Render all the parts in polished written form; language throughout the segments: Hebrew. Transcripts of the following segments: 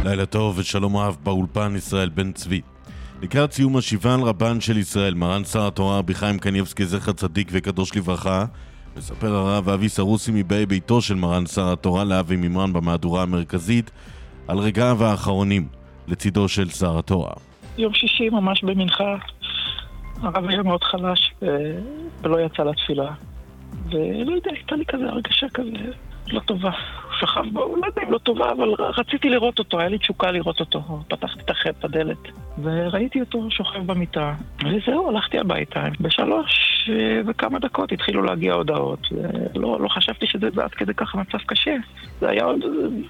לילה טוב ושלום רב באולפן ישראל בן צבי. לקראת סיום השבעה על רבן של ישראל, מרן שר התורה רבי חיים קניבסקי זכר צדיק וקדוש לברכה, מספר הרב אבי סרוסי מבאי ביתו של מרן שר התורה לאבי מימרן במהדורה המרכזית על רגעיו האחרונים לצידו של שר התורה. יום שישי ממש במנחה, הרב היה מאוד חלש ולא יצא לתפילה, ולא יודע, הייתה לי כזה הרגשה כזה לא טובה. הוא שכב בו, לא יודע אם לא טובה, אבל רציתי לראות אותו, היה לי תשוקה לראות אותו. פתחתי את החט, הדלת, וראיתי אותו שוכב במיטה. וזהו, הלכתי הביתה. בשלוש וכמה דקות התחילו להגיע הודעות. לא חשבתי שזה עד כדי כך מצב קשה. זה היה עוד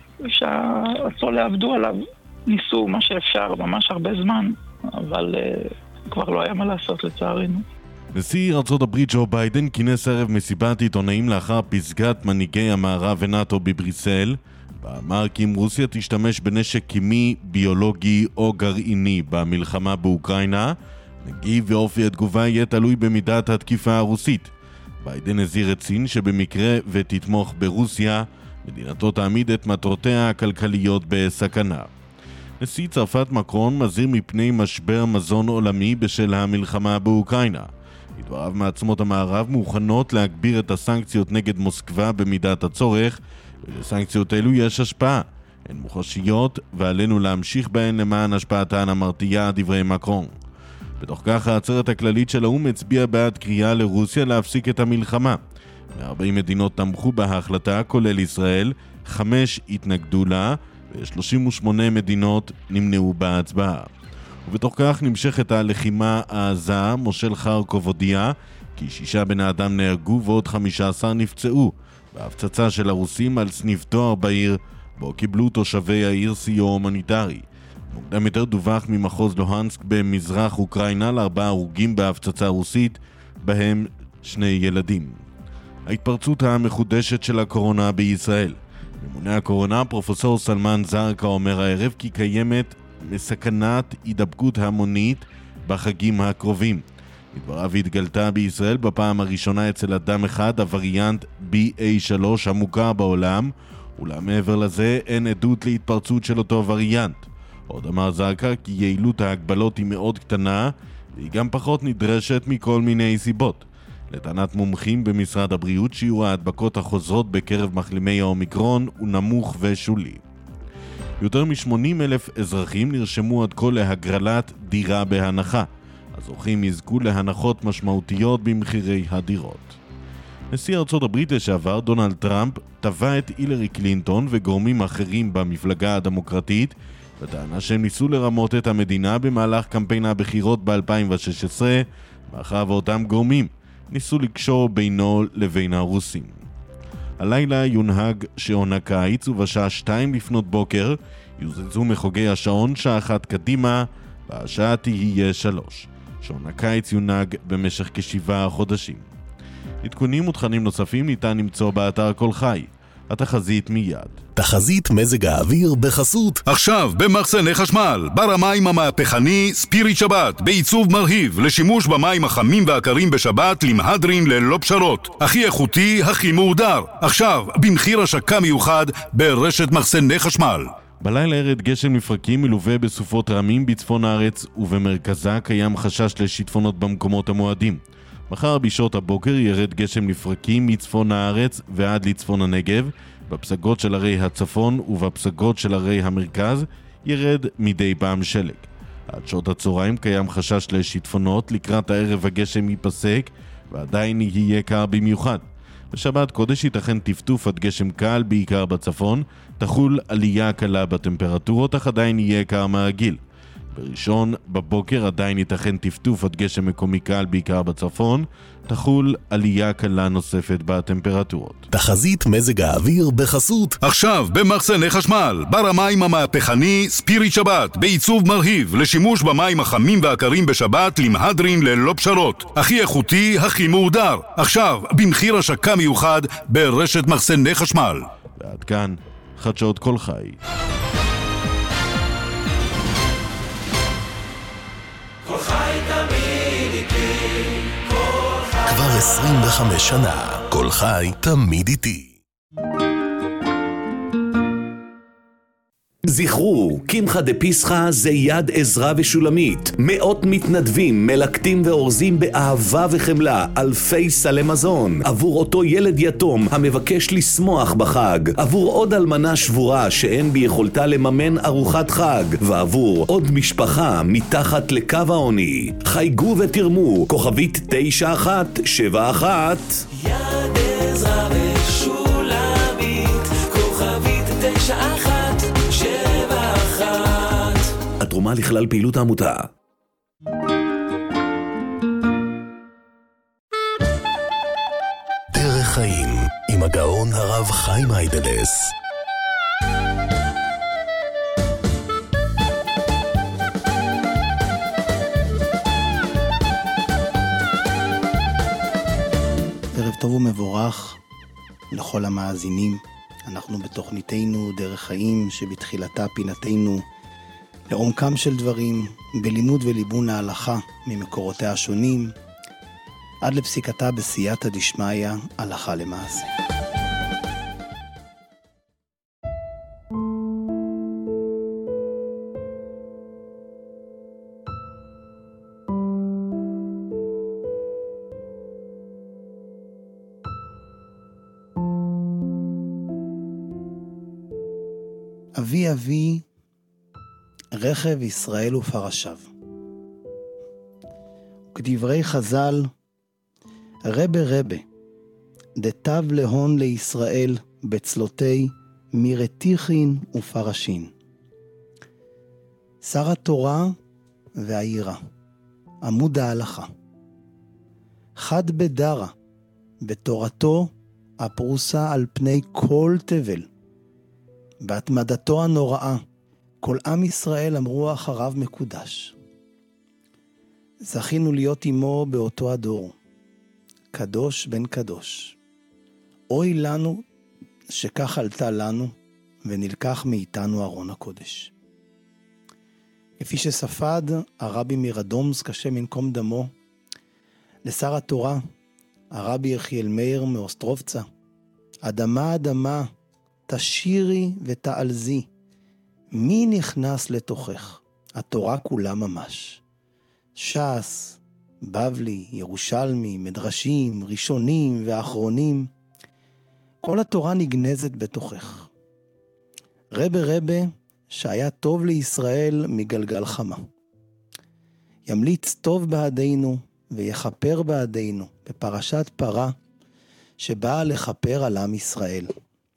שהצולה עבדו עליו, ניסו מה שאפשר, ממש הרבה זמן, אבל כבר לא היה מה לעשות לצערנו. נשיא ארצות הברית ג'ו ביידן כינס ערב מסיבת עיתונאים לאחר פסגת מנהיגי המערב ונאטו בבריסל, ואמר כי אם רוסיה תשתמש בנשק קימי, ביולוגי או גרעיני במלחמה באוקראינה, נגיב ואופי התגובה יהיה תלוי במידת התקיפה הרוסית. ביידן הזהיר את סין שבמקרה ותתמוך ברוסיה, מדינתו תעמיד את מטרותיה הכלכליות בסכנה. נשיא צרפת מקרון מזהיר מפני משבר מזון עולמי בשל המלחמה באוקראינה. לדבריו מעצמות המערב מוכנות להגביר את הסנקציות נגד מוסקבה במידת הצורך, ולסנקציות אלו יש השפעה. הן מוחשיות ועלינו להמשיך בהן למען השפעתן המרתיעה, דברי מקרון. בתוך כך העצרת הכללית של האו"ם הצביעה בעד קריאה לרוסיה להפסיק את המלחמה. 40 מדינות תמכו בהחלטה, כולל ישראל, 5 התנגדו לה, ו38 מדינות נמנעו בהצבעה. ובתוך כך נמשכת הלחימה העזה. מושל חרקוב הודיע כי 6 בני אדם נהרגו ועוד 15 נפצעו בהפצצה של הרוסים על סניף דואר בעיר, בו קיבלו תושבי העיר סיוע הומניטרי. מוקדם יותר דווח ממחוז לוהנסק במזרח אוקראינה ל4 הרוגים בהפצצה רוסית, בהם 2 ילדים. ההתפרצות המחודשת של הקורונה בישראל. ממונה הקורונה פרופסור סלמן זרקה אומר הערב כי קיימת מסכנת הידבקות המונית בחגים הקרובים. לדבריו התגלתה בישראל בפעם הראשונה אצל אדם אחד הווריאנט BA3 המוכר בעולם, אולם מעבר לזה אין עדות להתפרצות של אותו וריאנט. עוד אמר זרקה כי יעילות ההגבלות היא מאוד קטנה והיא גם פחות נדרשת מכל מיני סיבות. לטענת מומחים במשרד הבריאות שיעור ההדבקות החוזרות בקרב מחלימי האומיקרון הוא נמוך ושולי. יותר מ-80,000 אזרחים נרשמו עד כה להגרלת דירה בהנחה. הזוכים יזכו להנחות משמעותיות במחירי הדירות. נשיא ארצות הברית לשעבר דונלד טראמפ תבע את הילרי קלינטון וגורמים אחרים במפלגה הדמוקרטית בטענה שהם ניסו לרמות את המדינה במהלך קמפיין הבחירות ב-2016, מאחר ואותם גורמים ניסו לקשור בינו לבין הרוסים. הלילה יונהג שעון הקיץ ובשעה 2 לפנות בוקר יוזזו מחוגי השעון שעה 1 קדימה והשעה תהיה 3. שעון הקיץ יונהג במשך כ7 חודשים. עדכונים ותכנים נוספים ניתן למצוא באתר כל חי. התחזית מיד. תחזית מזג האוויר בחסות עכשיו במחסני חשמל בר המים המהפכני ספיריט שבת בעיצוב מרהיב לשימוש במים החמים והקרים בשבת למהדרין ללא פשרות, הכי איכותי, הכי מהודר, עכשיו במחיר השקה מיוחד ברשת מחסני חשמל. בלילה ירד גשם מפרקים מלווה בסופות רעמים בצפון הארץ ובמרכזה קיים חשש לשיטפונות במקומות המועדים. מחר בשעות הבוקר ירד גשם לפרקים מצפון הארץ ועד לצפון הנגב, בפסגות של ערי הצפון ובפסגות של ערי המרכז ירד מדי פעם שלג. עד שעות הצהריים קיים חשש לשיטפונות, לקראת הערב הגשם ייפסק ועדיין יהיה קר במיוחד. בשבת קודש ייתכן טפטוף עד גשם קל בעיקר בצפון, תחול עלייה קלה בטמפרטורות אך עדיין יהיה קר מהרגיל. בראשון בבוקר עדיין ייתכן טפטוף עד גשם מקומי קל בעיקר בצפון, תחול עלייה קלה נוספת בטמפרטורות. תחזית מזג האוויר בחסות עכשיו במחסני חשמל בר המים המהפכני ספיריט שבת בעיצוב מרהיב לשימוש במים החמים והקרים בשבת למהדרין ללא פשרות, הכי איכותי, הכי מהודר, עכשיו במחיר השקה מיוחד ברשת מחסני חשמל. ועד כאן חדשות כל חי. כבר 25 שנה, כל חי תמיד איתי. זכרו, קמחא דפסחא זה יד עזרא ושולמית. מאות מתנדבים, מלקטים ואורזים באהבה וחמלה אלפי סלי מזון עבור אותו ילד יתום המבקש לשמוח בחג, עבור עוד אלמנה שבורה שאין ביכולתה לממן ארוחת חג, ועבור עוד משפחה מתחת לקו העוני. חייגו ותרמו, כוכבית 9171. יד עזרא ושולמית, כוכבית 9171. התרומה לכלל פעילות העמותה. דרך חיים עם הגאון הרב חיים היידלס. ערב טוב ומבורך לכל המאזינים. אנחנו בתוכניתנו דרך חיים שבתחילתה פינתנו לעומקם של דברים, בלימוד וליבון ההלכה ממקורותיה השונים, עד לפסיקתה בסייעתא דשמיא הלכה למעשה. אבי אבי רכב ישראל ופרשיו. כדברי חז"ל, רבה דתיו להון לישראל בצלותי מרתיחין ופרשין. שר התורה והעירה, עמוד ההלכה. חד בדרה, בתורתו הפרוסה על פני כל תבל. בהתמדתו הנוראה, כל עם ישראל אמרו אחריו מקודש. זכינו להיות עמו באותו הדור, קדוש בן קדוש. אוי לנו שכך עלתה לנו ונלקח מאיתנו ארון הקודש. כפי שספד הרבי מרדומסק, השם ינקום דמו, לשר התורה, הרבי יחיאל מאיר מאוסטרובצה, אדמה אדמה, תשירי ותעלזי, מי נכנס לתוכך? התורה כולה ממש. ש"ס, בבלי, ירושלמי, מדרשים, ראשונים ואחרונים, כל התורה נגנזת בתוכך. רבה שהיה טוב לישראל מגלגל חמה. ימליץ טוב בעדינו ויחפר בעדינו בפרשת פרה שבאה לחפר על עם ישראל.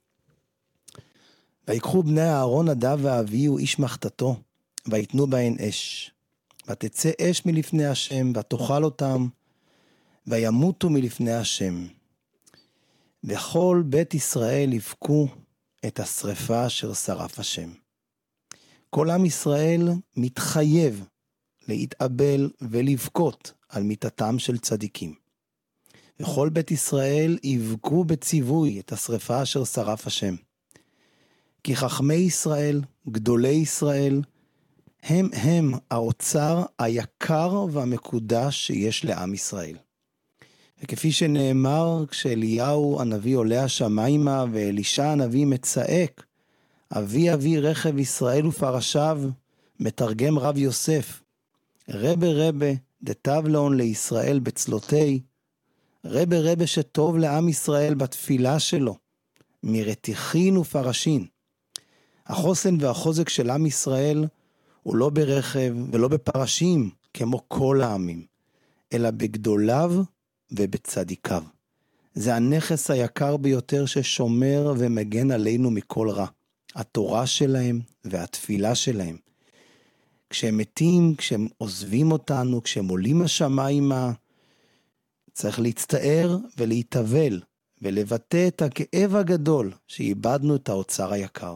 ויקחו בני אהרון נדב ואביהו איש מחתתו, ויתנו בהן אש. ותצא אש מלפני השם, ותאכל אותם, וימותו מלפני השם. וכל בית ישראל יבכו את השרפה אשר שרף השם. כל עם ישראל מתחייב להתאבל ולבכות על מיתתם של צדיקים. וכל בית ישראל יבכו בציווי את השרפה אשר שרף השם. כי חכמי ישראל, גדולי ישראל, הם האוצר היקר והמקודש שיש לעם ישראל. וכפי שנאמר, כשאליהו הנביא עולה השמיימה ואלישע הנביא מצעק, אבי אבי רכב ישראל ופרשיו, מתרגם רב יוסף, רבה דתיו להון לישראל בצלותי, רבה שטוב לעם ישראל בתפילה שלו, מרתיחין ופרשין. החוסן והחוזק של עם ישראל הוא לא ברכב ולא בפרשים כמו כל העמים, אלא בגדוליו ובצדיקיו. זה הנכס היקר ביותר ששומר ומגן עלינו מכל רע. התורה שלהם והתפילה שלהם. כשהם מתים, כשהם עוזבים אותנו, כשהם עולים השמיימה, צריך להצטער ולהתאבל ולבטא את הכאב הגדול שאיבדנו את האוצר היקר.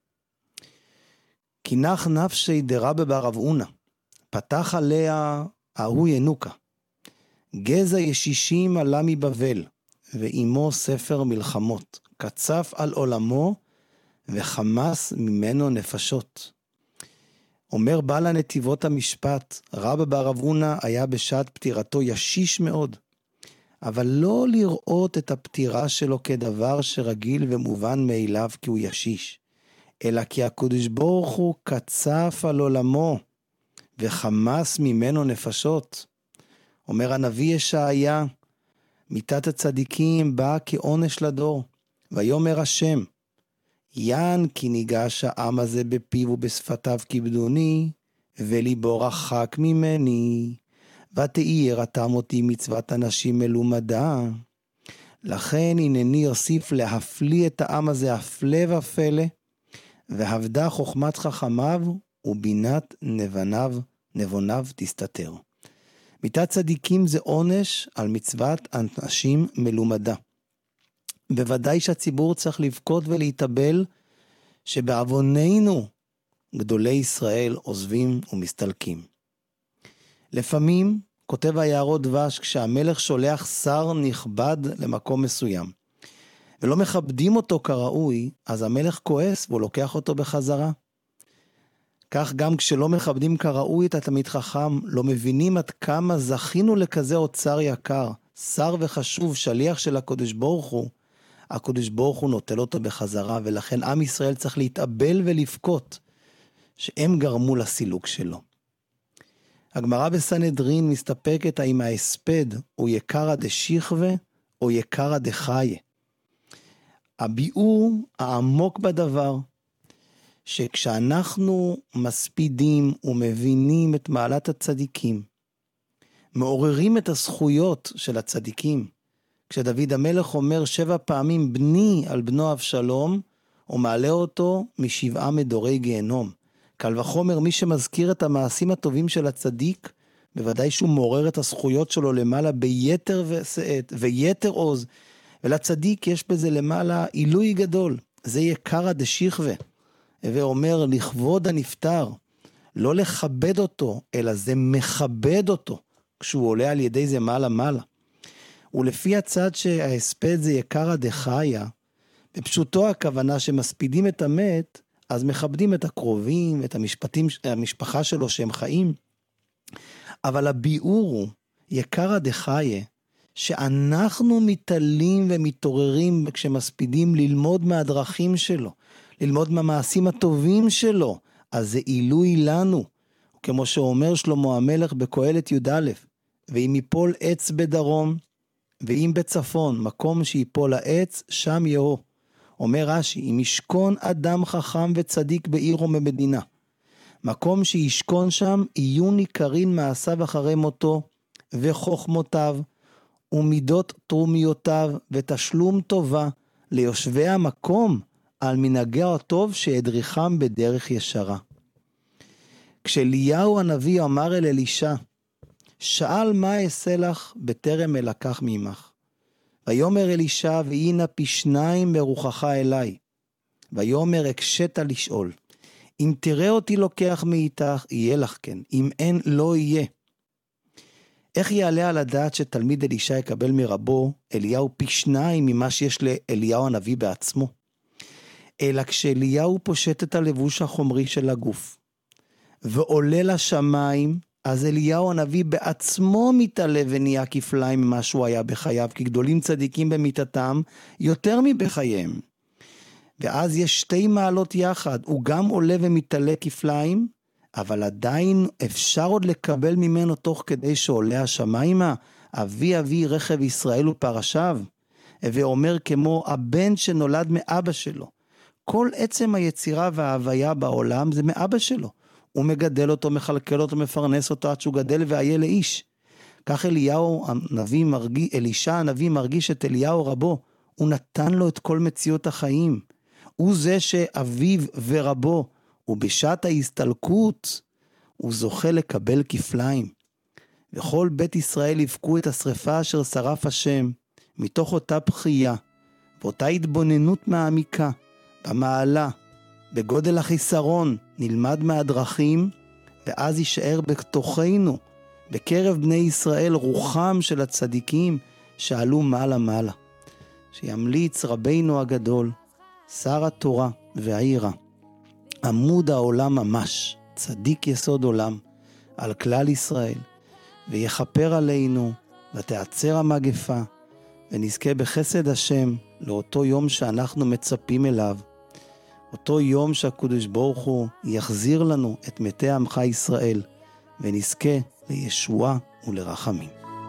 כי נח נפשי דרבה ברב אונה, פתח עליה ההוא ינוקה. גזע ישישים עלה מבבל, ואימו ספר מלחמות, קצף על עולמו, וחמס ממנו נפשות. אומר בעל הנתיבות המשפט, רבא ברב אונה היה בשעת פטירתו ישיש מאוד, אבל לא לראות את הפטירה שלו כדבר שרגיל ומובן מאליו כי הוא ישיש, אלא כי הקדוש ברוך הוא קצף על עולמו, וחמס ממנו נפשות. אומר הנביא ישעיה, מיתת הצדיקים באה כעונש לדור, ויאמר השם, יען כי ניגש העם הזה בפיו ובשפתיו כיבדוני, וליבו רחק ממני, ותהי יראתם אותי מצוות אנשים מלומדה. לכן הנני אוסיף להפליא את העם הזה הפלא ופלא, והבדה חוכמת חכמיו ובינת נבוניו תסתתר. מיתת צדיקים זה עונש על מצוות אנשים מלומדה. בוודאי שהציבור צריך לבכות ולהתאבל שבעווננו גדולי ישראל עוזבים ומסתלקים. לפעמים כותב היערות דבש, כשהמלך שולח שר נכבד למקום מסוים ולא מכבדים אותו כראוי, אז המלך כועס והוא לוקח אותו בחזרה. כך גם כשלא מכבדים כראוי את התלמיד חכם, לא מבינים עד כמה זכינו לכזה אוצר יקר, שר וחשוב, שליח של הקדוש ברוך הוא, הקדוש ברוך הוא נוטל אותו בחזרה, ולכן עם ישראל צריך להתאבל ולבכות שהם גרמו לסילוק שלו. הגמרא בסנהדרין מסתפקת האם ההספד הוא יקרא דשכבה או יקרא דחיה. הביאור העמוק בדבר, שכשאנחנו מספידים ומבינים את מעלת הצדיקים, מעוררים את הזכויות של הצדיקים, כשדוד המלך אומר 7 פעמים בני על בנו אבשלום, הוא מעלה אותו מ7 מדורי גיהנום. קל וחומר מי שמזכיר את המעשים הטובים של הצדיק, בוודאי שהוא מעורר את הזכויות שלו למעלה ביתר ושאת ויתר עוז, ולצדיק יש בזה למעלה עילוי גדול, זה יקרא דשכבה, ואומר לכבוד הנפטר, לא לכבד אותו, אלא זה מכבד אותו, כשהוא עולה על ידי זה מעלה מעלה. ולפי הצד שההספד זה יקרא דחיה, בפשוטו הכוונה שמספידים את המת, אז מכבדים את הקרובים, את המשפחה שלו שהם חיים. אבל הביאור הוא יקרא דחיה, שאנחנו מתעלים ומתעוררים כשמספידים ללמוד מהדרכים שלו, ללמוד מהמעשים הטובים שלו, אז זה עילוי לנו. כמו שאומר שלמה המלך בקהלת י"א, ואם יפול עץ בדרום, ואם בצפון, מקום שיפול העץ, שם יהו. אומר רש"י, אם ישכון אדם חכם וצדיק בעיר או במדינה, מקום שישכון שם, יהיו ניכרים מעשיו אחרי מותו, וחוכמותיו, ומידות תרומיותיו, ותשלום טובה, ליושבי המקום, על מנהגה הטוב שהדריכם בדרך ישרה. כשאליהו הנביא אמר אל אלישע, שאל מה אעשה לך בטרם אלקח ממך. ויאמר אלישע, והנה פי 2 ברוחך אליי. ויאמר הקשית לשאול, אם תראה אותי לוקח מאיתך, יהיה לך כן, אם אין לא יהיה. איך יעלה על הדעת שתלמיד אלישע יקבל מרבו אליהו פי 2 ממה שיש לאליהו הנביא בעצמו? אלא כשאליהו פושט את הלבוש החומרי של הגוף, ועולה לשמיים, אז אליהו הנביא בעצמו מתעלה ונהיה כפליים ממה שהוא היה בחייו, כי גדולים צדיקים במיתתם יותר מבחייהם. ואז יש 2 מעלות יחד, הוא גם עולה ומתעלה כפליים, אבל עדיין אפשר עוד לקבל ממנו תוך כדי שעולה השמיימה, אבי אבי רכב ישראל ופרשיו, ואומר כמו הבן שנולד מאבא שלו. כל עצם היצירה וההוויה בעולם זה מאבא שלו. הוא מגדל אותו, מחלקל אותו, מפרנס אותו עד שהוא גדל והיה לאיש. כך אלישע הנביא מרגיש את אליהו רבו, הוא נתן לו את כל מציאות החיים. הוא זה שאביו ורבו, ובשעת ההסתלקות הוא זוכה לקבל כפליים. וכל בית ישראל יבכו את השריפה אשר שרף השם, מתוך אותה בחייה, ואותה התבוננות מעמיקה, במעלה, בגודל החיסרון, נלמד מהדרכים, ואז יישאר בתוכנו, בקרב בני ישראל, רוחם של הצדיקים שעלו מעלה מעלה. שימליץ רבינו הגדול, שר התורה והעירה, עמוד העולם ממש, צדיק יסוד עולם, על כלל ישראל, ויחפר עלינו, ותעצר המגפה, ונזכה בחסד השם לאותו יום שאנחנו מצפים אליו. אותו יום שהקדוש ברוך הוא יחזיר לנו את מתי עמך ישראל, ונזכה לישועה ולרחמים.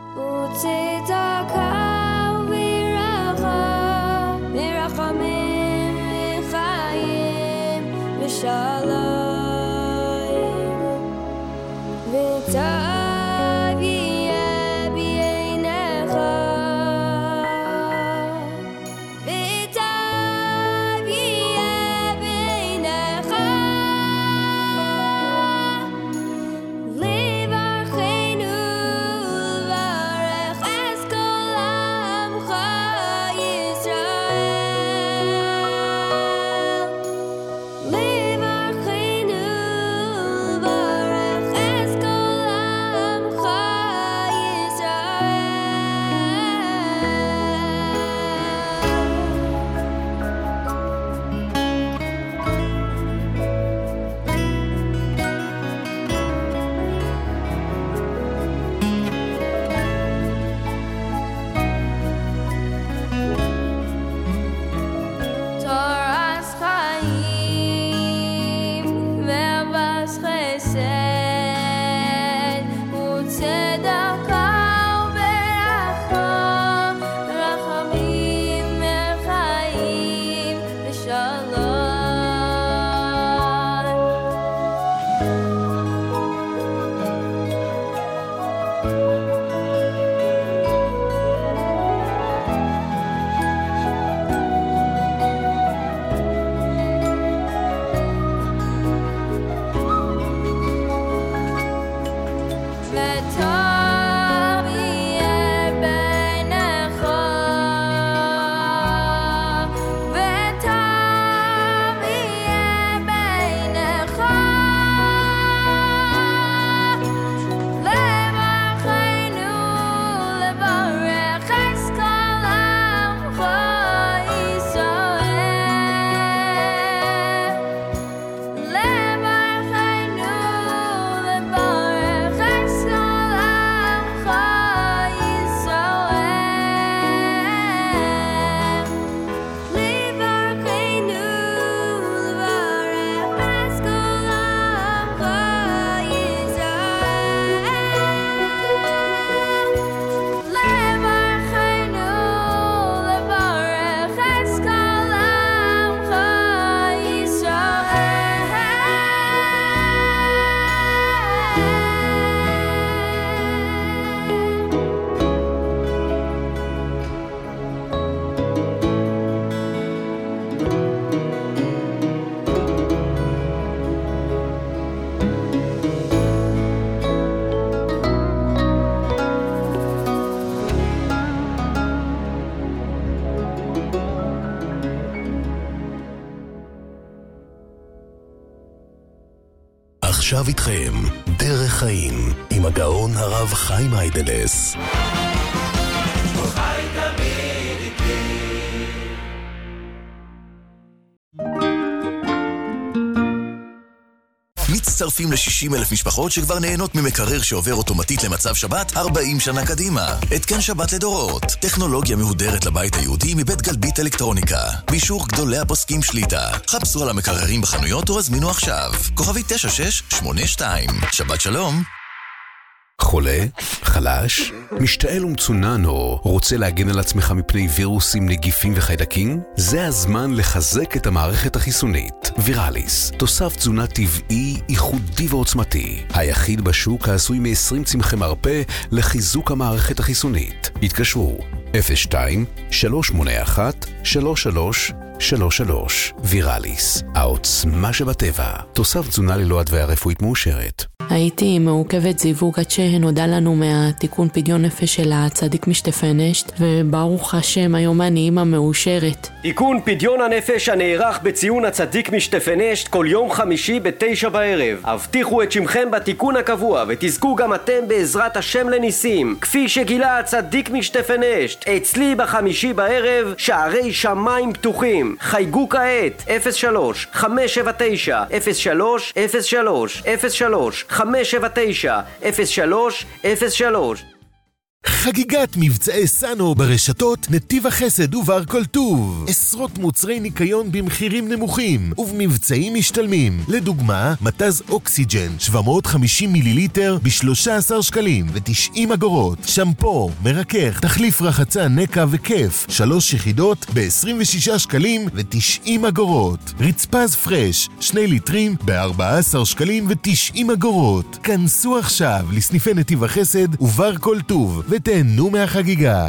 עכשיו איתכם, דרך חיים, עם הגאון הרב חיים היידלס. מצטרפים ל-60,000 משפחות שכבר נהנות ממקרר שעובר אוטומטית למצב שבת 40 שנה קדימה. התקן שבת לדורות. טכנולוגיה מהודרת לבית היהודי מבית גלבית אלקטרוניקה. באישור גדולי הפוסקים שליטה. חפשו על המקררים בחנויות או הזמינו עכשיו. כוכבי 9682. שבת שלום. חולה? חלש? משתעל ומצונן או רוצה להגן על עצמך מפני וירוסים, נגיפים וחיידקים? זה הזמן לחזק את המערכת החיסונית. ויראליס, תוסף תזונה טבעי, ייחודי ועוצמתי. היחיד בשוק העשוי מ-20 צמחי מרפא לחיזוק המערכת החיסונית. התקשרו 02-681-3333. ויראליס, העוצמה שבטבע. תוסף תזונה ללא התוויה רפואית מאושרת. הייתי מעוכבת זיווג עד שנודע לנו מהתיקון פדיון נפש של הצדיק משטפנשט, וברוך השם היום אני אימא מאושרת. תיקון פדיון הנפש הנערך בציון הצדיק משטפנשט כל יום חמישי ב-9 בערב. הבטיחו את שמכם בתיקון הקבוע ותזכו גם אתם בעזרת השם לניסים, כפי שגילה הצדיק משטפנשט. אצלי בחמישי בערב שערי שמיים פתוחים. חייגו כעת 03-579-0303 03 579-0303. חגיגת מבצעי סאנו ברשתות נתיב החסד ובר כל טוב. עשרות מוצרי ניקיון במחירים נמוכים ובמבצעים משתלמים. לדוגמה, מתז אוקסיג'ן 750 מיליליטר ב-13 שקלים ו90 אגורות. שמפו, מרכך, תחליף רחצה נקה וכיף 3 יחידות ב-26 שקלים ו90 אגורות. רצפז פרש 2 ליטרים ב-14 שקלים ו90 אגורות. כנסו עכשיו לסניפי נתיב החסד ובר כל טוב ותהנו מהחגיגה.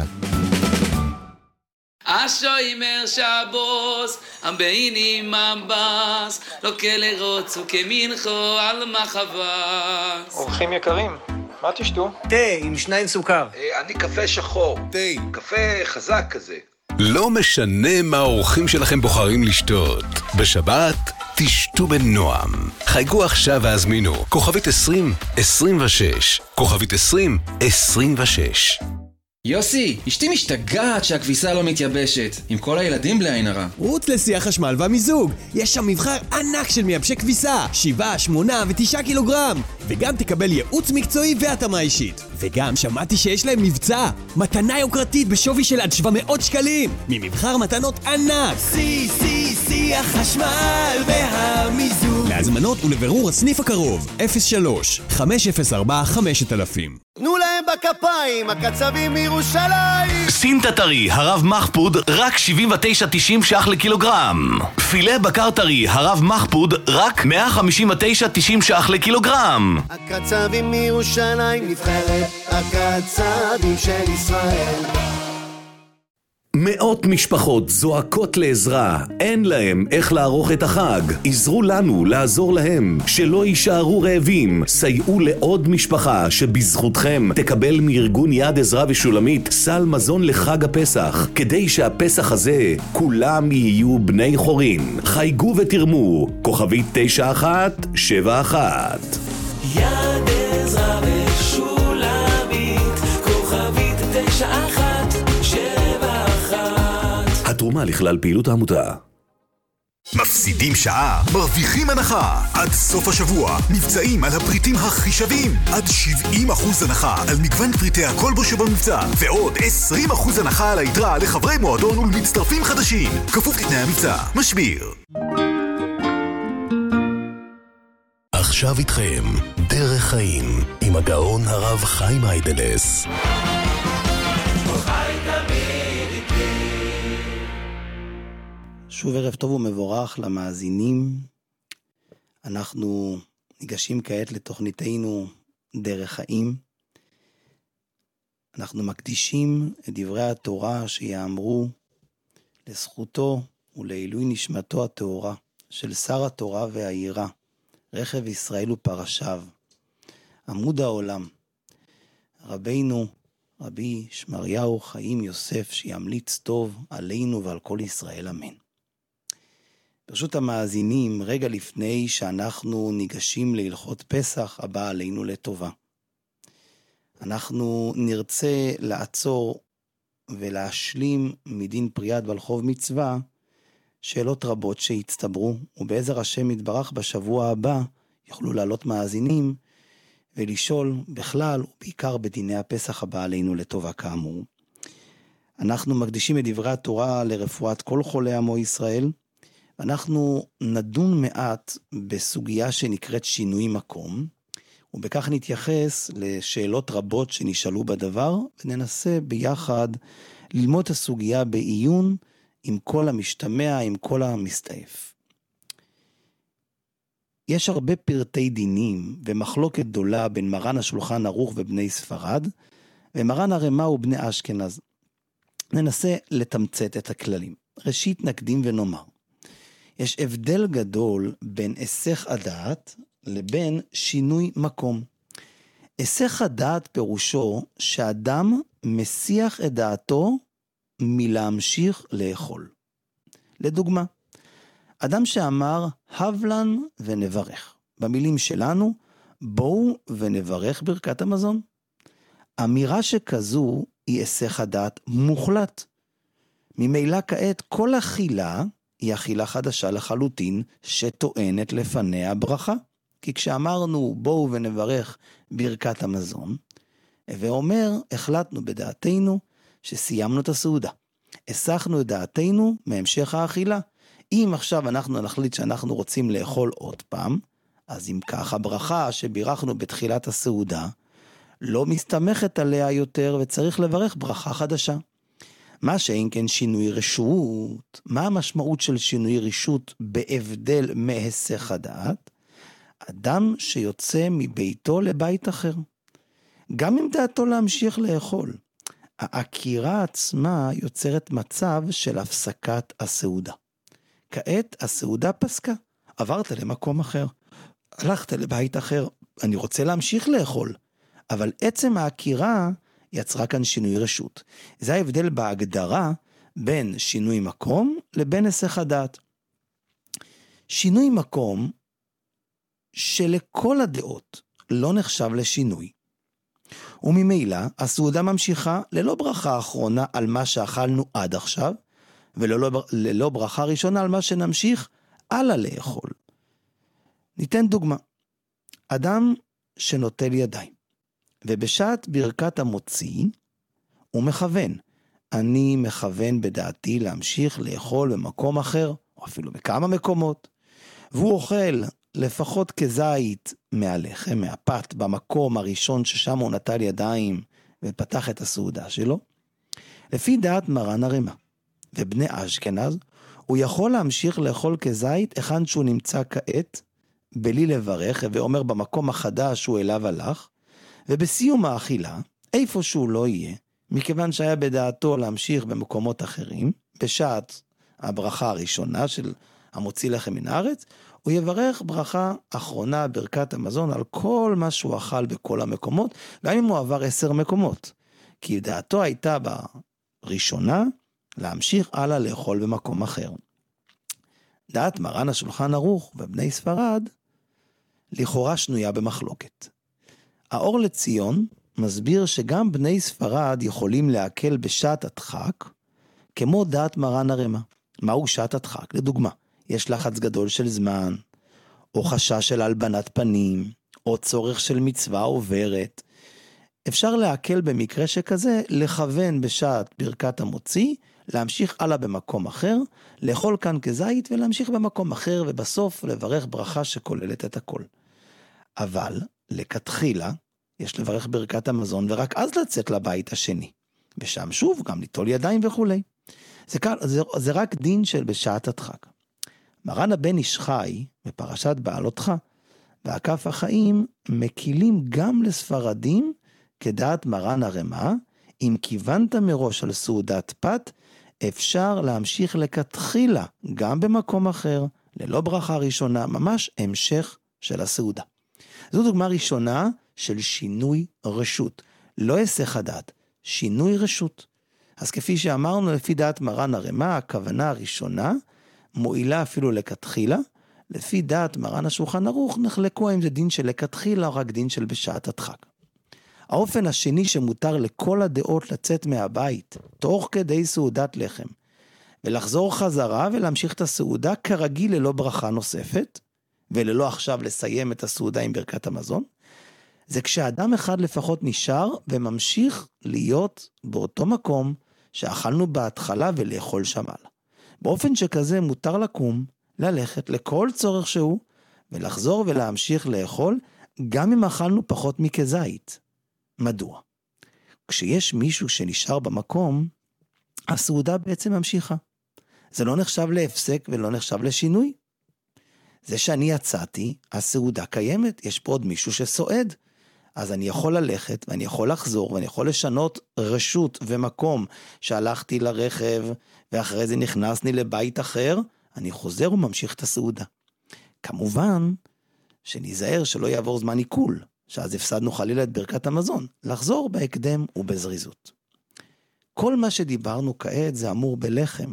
השוימר שבוס, המביינים מבס, לא כלרוצו כמנחו על מחבס. אורחים יקרים, מה תשתו? תה עם 2 סוכר. אני קפה שחור. תה. קפה חזק כזה. לא משנה מה האורחים שלכם בוחרים לשתות. בשבת תשתו בנועם. חייגו עכשיו והזמינו כוכבית 2026. כוכבית 2026. יוסי, אשתי משתגעת שהכביסה לא מתייבשת, עם כל הילדים בלי עין הרע. רוץ לשיא החשמל והמיזוג, יש שם מבחר ענק של מייבשי כביסה, 7, 8 ו9 קילוגרם, וגם תקבל ייעוץ מקצועי והתאמה אישית. וגם שמעתי שיש להם מבצע, מתנה יוקרתית בשווי של עד 700 שקלים, ממבחר מתנות ענק. שיא החשמל והמיזוג. להזמנות ולבירור הסניף הקרוב, 03-504-5000. תנו להם בכפיים, הקצבים מירושלים. סינטה טרי, הרב מחפוד, רק 79.90 ש"ח לקילוגרם. פילה בקר טרי, הרב מחפוד, רק 159.90 ש"ח לקילוגרם. הקצבים מירושלים, נבחרת הקצבים של ישראל. מאות משפחות זועקות לעזרה, אין להם איך לערוך את החג. עזרו לנו לעזור להם, שלא יישארו רעבים. סייעו לעוד משפחה שבזכותכם תקבל מארגון יד עזרא ושולמית סל מזון לחג הפסח, כדי שהפסח הזה כולם יהיו בני חורין. חייגו ותרמו, כוכבית 9171. יד עזרא ושולמית, כוכבית 9171. התרומה לכלל פעילות העמותה. מפסידים שעה, מרוויחים הנחה. עד סוף השבוע, מבצעים על הפריטים הכי שווים. עד 70% הנחה על מגוון פריטי הכל בו שבמבצע, ועוד 20% הנחה על היתרה לחברי מועדון ולמצטרפים חדשים. כפוף לתנאי המבצע. משביר. עכשיו איתכם, דרך חיים, עם הגאון הרב חיים היידלס. שוב ערב טוב ומבורך למאזינים. אנחנו ניגשים כעת לתוכניתנו דרך חיים. אנחנו מקדישים את דברי התורה שיאמרו לזכותו ולעילוי נשמתו הטהורה של שר התורה והעירה, רכב ישראל ופרשיו, עמוד העולם, רבינו רבי שמריהו חיים יוסף, שימליץ טוב עלינו ועל כל ישראל, אמן. ברשות המאזינים, רגע לפני שאנחנו ניגשים להלכות פסח הבא עלינו לטובה, אנחנו נרצה לעצור ולהשלים מדין פריאת בעל חוב מצווה שאלות רבות שהצטברו, ובעזר השם יתברך בשבוע הבא יוכלו לעלות מאזינים ולשאול בכלל ובעיקר בדיני הפסח הבא עלינו לטובה כאמור. אנחנו מקדישים את דברי התורה לרפואת כל חולי עמו ישראל, ואנחנו נדון מעט בסוגיה שנקראת שינוי מקום, ובכך נתייחס לשאלות רבות שנשאלו בדבר, וננסה ביחד ללמוד את הסוגיה בעיון עם כל המשתמע, עם כל המסתעף. יש הרבה פרטי דינים ומחלוקת גדולה בין מרן השולחן ערוך ובני ספרד, ומרן הרמ"א ובני אשכנז. ננסה לתמצת את הכללים. ראשית נקדים ונאמר, יש הבדל גדול בין היסח הדעת לבין שינוי מקום. היסח הדעת פירושו שאדם מסיח את דעתו מלהמשיך לאכול. לדוגמה, אדם שאמר הבלן ונברך. במילים שלנו, בואו ונברך ברכת המזון. אמירה שכזו היא היסח הדעת מוחלט. ממילא כעת כל אכילה היא אכילה חדשה לחלוטין שטוענת לפניה ברכה. כי כשאמרנו בואו ונברך ברכת המזון, ואומר, החלטנו בדעתנו שסיימנו את הסעודה. הסחנו את דעתנו מהמשך האכילה. אם עכשיו אנחנו נחליט שאנחנו רוצים לאכול עוד פעם, אז אם כך הברכה שבירכנו בתחילת הסעודה, לא מסתמכת עליה יותר וצריך לברך ברכה חדשה. מה שאין כן שינוי רשות, מה המשמעות של שינוי רשות בהבדל מהיסח הדעת? אדם שיוצא מביתו לבית אחר, גם אם דעתו להמשיך לאכול, העקירה עצמה יוצרת מצב של הפסקת הסעודה. כעת הסעודה פסקה, עברת למקום אחר, הלכת לבית אחר, אני רוצה להמשיך לאכול, אבל עצם העקירה יצרה כאן שינוי רשות. זה ההבדל בהגדרה בין שינוי מקום לבין היסח הדעת. שינוי מקום שלכל הדעות לא נחשב לשינוי, וממילא הסעודה ממשיכה ללא ברכה אחרונה על מה שאכלנו עד עכשיו, וללא ברכה ראשונה על מה שנמשיך הלאה לאכול. ניתן דוגמה. אדם שנוטל ידיים, ובשעת ברכת המוציא הוא מכוון. אני מכוון בדעתי להמשיך לאכול במקום אחר, או אפילו בכמה מקומות, והוא אוכל לפחות כזית מהלחם, מהפת, במקום הראשון ששם הוא נטל ידיים ופתח את הסעודה שלו. לפי דעת מרן הרמ"א ובני אשכנז, הוא יכול להמשיך לאכול כזית היכן שהוא נמצא כעת, בלי לברך, ואומר במקום החדש שהוא אליו הלך, ובסיום האכילה, איפה שהוא לא יהיה, מכיוון שהיה בדעתו להמשיך במקומות אחרים, בשעת הברכה הראשונה של המוציא לחם מן הארץ, הוא יברך ברכה אחרונה, ברכת המזון, על כל מה שהוא אכל בכל המקומות, גם אם הוא עבר 10 מקומות. כי דעתו הייתה בראשונה, להמשיך הלאה לאכול במקום אחר. דעת מרן השולחן ערוך ובני ספרד, לכאורה שנויה במחלוקת. האור לציון מסביר שגם בני ספרד יכולים להקל בשעת הדחק, כמו דעת מרן הרמ"א. מהו שעת הדחק? לדוגמה, יש לחץ גדול של זמן, או חשש של הלבנת פנים, או צורך של מצווה עוברת. אפשר להקל במקרה שכזה, לכוון בשעת ברכת המוציא, להמשיך הלאה במקום אחר, לאכול כאן כזית ולהמשיך במקום אחר, ובסוף לברך ברכה שכוללת את הכל. אבל לכתחילה, יש לברך ברכת המזון, ורק אז לצאת לבית השני. ושם שוב גם ליטול ידיים וכו'. זה רק דין של בשעת הדחק. מרן הבן איש חי, בפרשת בעלותך, והקף החיים, מקילים גם לספרדים, כדעת מרן הרמ"א, אם כיוונת מראש על סעודת פת, אפשר להמשיך לכתחילה, גם במקום אחר, ללא ברכה ראשונה, ממש המשך של הסעודה. זו דוגמה ראשונה של שינוי רשות. לא היסח הדעת, שינוי רשות. אז כפי שאמרנו, לפי דעת מרן הרמ"א, הכוונה הראשונה, מועילה אפילו לכתחילה, לפי דעת מרן השולחן ערוך, נחלקו האם זה דין של לכתחילה, או רק דין של בשעת הדחק. האופן השני שמותר לכל הדעות לצאת מהבית, תוך כדי סעודת לחם, ולחזור חזרה ולהמשיך את הסעודה כרגיל ללא ברכה נוספת, וללא עכשיו לסיים את הסעודה עם ברכת המזון, זה כשאדם אחד לפחות נשאר וממשיך להיות באותו מקום שאכלנו בהתחלה ולאכול שם הלאה. באופן שכזה מותר לקום, ללכת לכל צורך שהוא, ולחזור ולהמשיך לאכול, גם אם אכלנו פחות מכזית. מדוע? כשיש מישהו שנשאר במקום, הסעודה בעצם ממשיכה. זה לא נחשב להפסק ולא נחשב לשינוי. זה שאני יצאתי, הסעודה קיימת, יש פה עוד מישהו שסועד. אז אני יכול ללכת ואני יכול לחזור ואני יכול לשנות רשות ומקום שהלכתי לרכב ואחרי זה נכנסני לבית אחר, אני חוזר וממשיך את הסעודה. כמובן שניזהר שלא יעבור זמן עיכול, שאז הפסדנו חלילה את ברכת המזון, לחזור בהקדם ובזריזות. כל מה שדיברנו כעת זה אמור בלחם,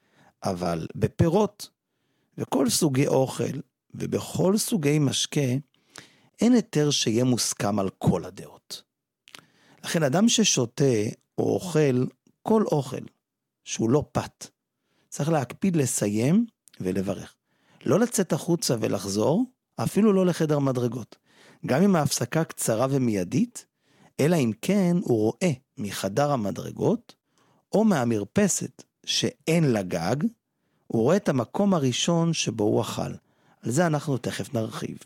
אבל בפירות וכל סוגי אוכל ובכל סוגי משקה, אין יותר שיהיה מוסכם על כל הדעות. לכן אדם ששותה או אוכל כל אוכל שהוא לא פת, צריך להקפיד לסיים ולברך. לא לצאת החוצה ולחזור, אפילו לא לחדר מדרגות. גם אם ההפסקה קצרה ומיידית, אלא אם כן הוא רואה מחדר המדרגות, או מהמרפסת שאין לה גג, הוא רואה את המקום הראשון שבו הוא אכל. על זה אנחנו תכף נרחיב.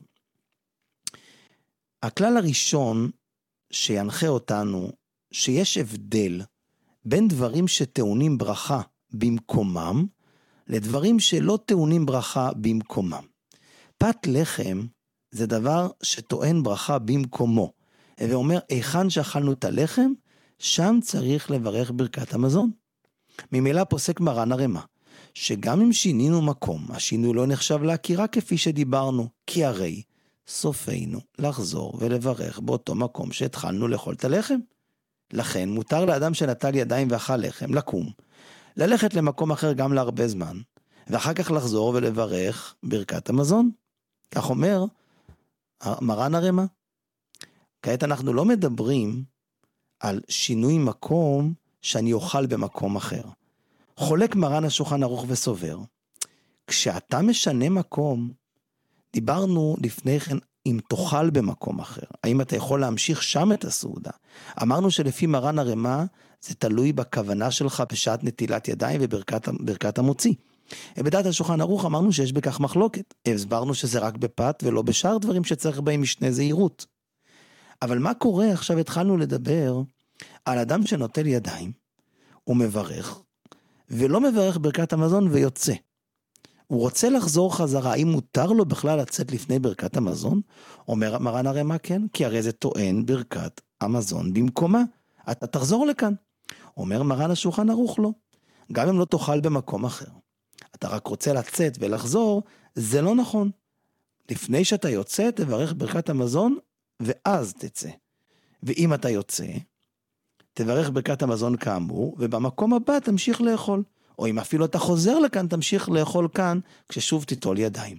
הכלל הראשון שינחה אותנו, שיש הבדל בין דברים שטעונים ברכה במקומם, לדברים שלא טעונים ברכה במקומם. פת לחם זה דבר שטוען ברכה במקומו, ואומר, היכן שאכלנו את הלחם, שם צריך לברך ברכת המזון. ממילא פוסק מרן הרמה, שגם אם שינינו מקום, השינוי לא נחשב להכירה כפי שדיברנו, כי הרי סופנו לחזור ולברך באותו מקום שהתחלנו לאכול את הלחם. לכן מותר לאדם שנטל ידיים ואכל לחם לקום, ללכת למקום אחר גם להרבה זמן, ואחר כך לחזור ולברך ברכת המזון. כך אומר מרן הרמה. כעת אנחנו לא מדברים על שינוי מקום שאני אוכל במקום אחר. חולק מרן השולחן ערוך וסובר, כשאתה משנה מקום, דיברנו לפני כן אם תאכל במקום אחר, האם אתה יכול להמשיך שם את הסעודה. אמרנו שלפי מרן הרמה, זה תלוי בכוונה שלך בשעת נטילת ידיים וברכת המוציא. בדעת השולחן ערוך אמרנו שיש בכך מחלוקת. הסברנו שזה רק בפת ולא בשאר דברים שצריך בהם משנה זהירות. אבל מה קורה? עכשיו התחלנו לדבר על אדם שנוטל ידיים, הוא מברך, ולא מברך ברכת המזון ויוצא. הוא רוצה לחזור חזרה, האם מותר לו בכלל לצאת לפני ברכת המזון? אומר מרן הרמה כן, כי הרי זה טוען ברכת המזון במקומה. אתה תחזור לכאן. אומר מרן השולחן ערוך לא. גם אם לא תאכל במקום אחר. אתה רק רוצה לצאת ולחזור, זה לא נכון. לפני שאתה יוצא, תברך ברכת המזון, ואז תצא. ואם אתה יוצא, תברך ברכת המזון כאמור, ובמקום הבא תמשיך לאכול. או אם אפילו אתה חוזר לכאן, תמשיך לאכול כאן, כששוב תיטול ידיים.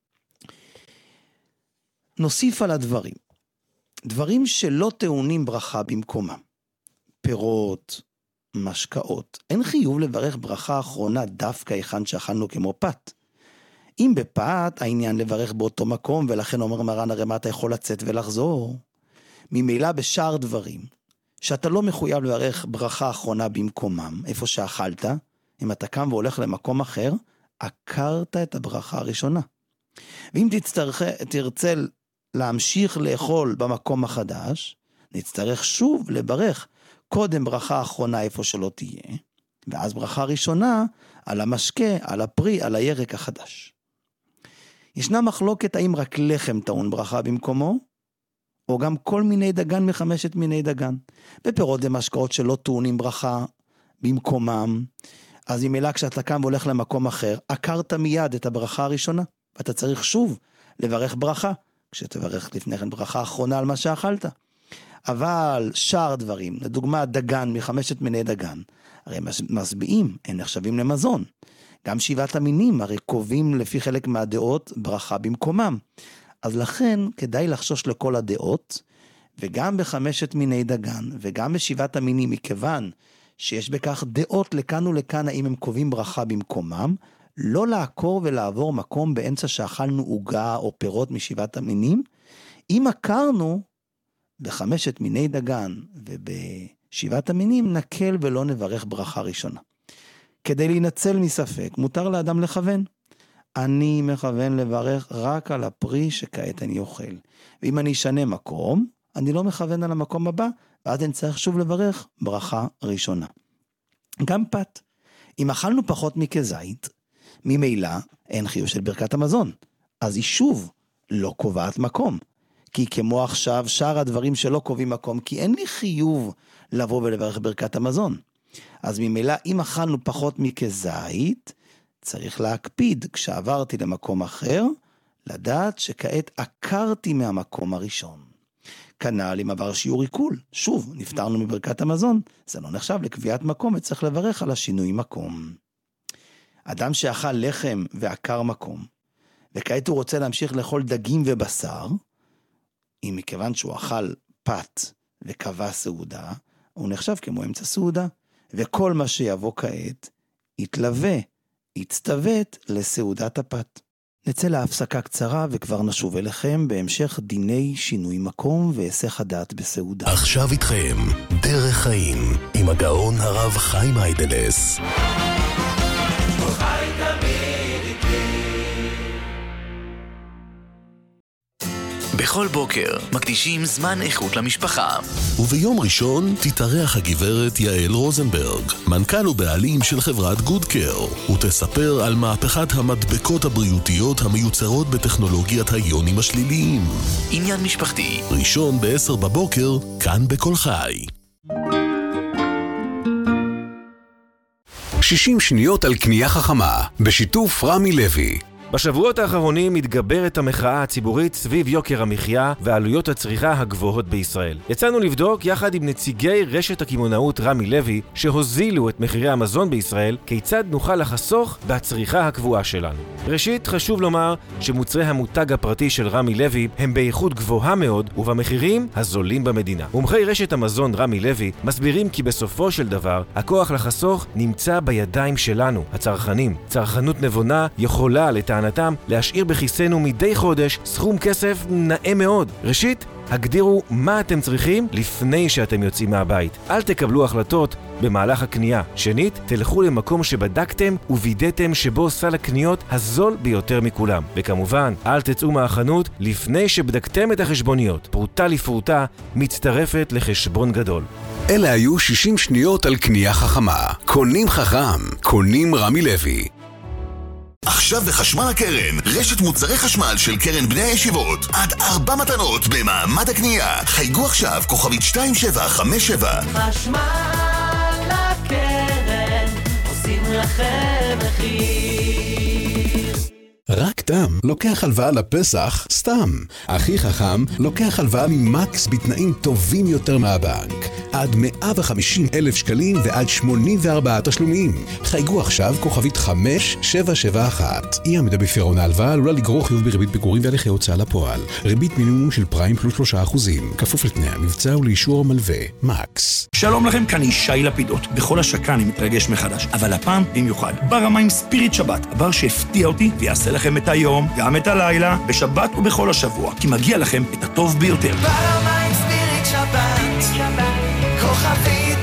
נוסיף על הדברים. דברים שלא טעונים ברכה במקומם. פירות, משקאות. אין חיוב לברך ברכה אחרונה דווקא היכן שאכלנו כמו פת. אם בפת, העניין לברך באותו מקום, ולכן אומר מרן הרמה, אתה יכול לצאת ולחזור. ממילא בשאר דברים, שאתה לא מחויב לברך ברכה אחרונה במקומם, איפה שאכלת, אם אתה קם והולך למקום אחר, עקרת את הברכה הראשונה. ואם תרצה להמשיך לאכול במקום החדש, נצטרך שוב לברך קודם ברכה אחרונה איפה שלא תהיה, ואז ברכה ראשונה על המשקה, על הפרי, על הירק החדש. ישנה מחלוקת האם רק לחם טעון ברכה במקומו, או גם כל מיני דגן מחמשת מיני דגן. בפירות ומשקאות שלא טעונים ברכה במקומם, אז אם אלא כשאתה קם והולך למקום אחר, עקרת מיד את הברכה הראשונה, ואתה צריך שוב לברך ברכה, כשתברך לפני כן ברכה אחרונה על מה שאכלת. אבל שאר דברים, לדוגמה דגן מחמשת מיני דגן, הרי משביעים, הם נחשבים למזון. גם שבעת המינים, הרי קובעים לפי חלק מהדעות ברכה במקומם. אז לכן כדאי לחשוש לכל הדעות, וגם בחמשת מיני דגן, וגם בשבעת המינים, מכיוון שיש בכך דעות לכאן ולכאן, האם הם קובעים ברכה במקומם, לא לעקור ולעבור מקום באמצע שאכלנו עוגה או פירות משבעת המינים. אם עקרנו בחמשת מיני דגן ובשבעת המינים, נקל ולא נברך ברכה ראשונה. כדי להינצל מספק, מותר לאדם לכוון. אני מכוון לברך רק על הפרי שכעת אני אוכל. ואם אני אשנה מקום, אני לא מכוון על המקום הבא, ואז אני צריך שוב לברך ברכה ראשונה. גם פת. אם אכלנו פחות מכזית, ממילא אין חיוב של ברכת המזון. אז היא שוב לא קובעת מקום. כי כמו עכשיו שאר הדברים שלא קובעים מקום, כי אין לי חיוב לבוא ולברך ברכת המזון. אז ממילא אם אכלנו פחות מכזית, צריך להקפיד כשעברתי למקום אחר, לדעת שכעת עקרתי מהמקום הראשון. כנ"ל אם עבר שיעור עיכול, שוב נפטרנו מברכת המזון, זה לא נחשב לקביעת מקום וצריך לברך על השינוי מקום. אדם שאכל לחם ועקר מקום, וכעת הוא רוצה להמשיך לאכול דגים ובשר, אם מכיוון שהוא אכל פת וקבע סעודה, הוא נחשב כמו אמצע סעודה, וכל מה שיבוא כעת יתלווה, יצטוות לסעודת הפת. נצא להפסקה קצרה וכבר נשוב אליכם בהמשך דיני שינוי מקום והיסח הדעת בסעודה. עכשיו איתכם, דרך חיים, עם הגאון הרב חיים היידלס. בכל בוקר מקדישים זמן איכות למשפחה. וביום ראשון תתארח הגברת יעל רוזנברג, מנכ"ל ובעלים של חברת גוד קר, ותספר על מהפכת המדבקות הבריאותיות המיוצרות בטכנולוגיית היונים השליליים. עניין משפחתי. ראשון ב-10 בבוקר, כאן בכל חי. 60 שניות על קנייה חכמה, בשיתוף רמי לוי. בשבועות האחרונים מתגברת המחאה הציבורית סביב יוקר המחיה ועלויות הצריכה הגבוהות בישראל. יצאנו לבדוק יחד עם נציגי רשת הקמעונאות רמי לוי שהוזילו את מחירי המזון בישראל, כיצד נוכל לחסוך בצריכה הקבועה שלנו. ראשית, חשוב לומר שמוצרי המותג הפרטי של רמי לוי הם באיכות גבוהה מאוד ובמחירים הזולים במדינה. מומחי רשת המזון רמי לוי מסבירים כי בסופו של דבר הכוח לחסוך נמצא בידיים שלנו, הצרכנים. צרכנות נבונה יכולה לטענתם להשאיר בכיסנו מדי חודש סכום כסף נאה מאוד. ראשית, הגדירו מה אתם צריכים לפני שאתם יוצאים מהבית. אל תקבלו החלטות במהלך הקנייה. שנית, תלכו למקום שבדקתם ווידאתם שבו סל הקניות הזול ביותר מכולם. וכמובן, אל תצאו מהחנות לפני שבדקתם את החשבוניות. פרוטה לפרוטה מצטרפת לחשבון גדול. אלה היו 60 שניות על קנייה חכמה. קונים חכם, קונים רמי לוי. עכשיו בחשמל הקרן, רשת מוצרי חשמל של קרן בני הישיבות. עד 4 מתנות במעמד הקנייה. חייגו עכשיו, כוכבית 2757. חשמל הקרן, עושים לכם מחיר. רק תם לוקח הלוואה לפסח סתם. הכי חכם לוקח הלוואה ממקס בתנאים טובים יותר מהבנק. עד 150,000 שקלים ועד 84 תשלומים. חייגו עכשיו כוכבית 5771. אי עמידה בפירעון ההלוואה עלולה לגרור חיוב בריבית פיגורים והליכי הוצאה לפועל. ריבית מינימום של פריים פלוס 3%. כפוף לתנאי המבצע ולאישור המלווה. מקס. שלום לכם, כאן ישי לפידות. בכל השקה אני מתרגש מחדש, אבל הפעם במיוחד. בר המים ספיריט שבת, הבר שהפתיע אותי ויעשה לכם את היום, גם את הלילה, בשבת ובכל השבוע, כי מגיע לכם את הטוב ביותר. בר המים ספיריט שבת, כוכבית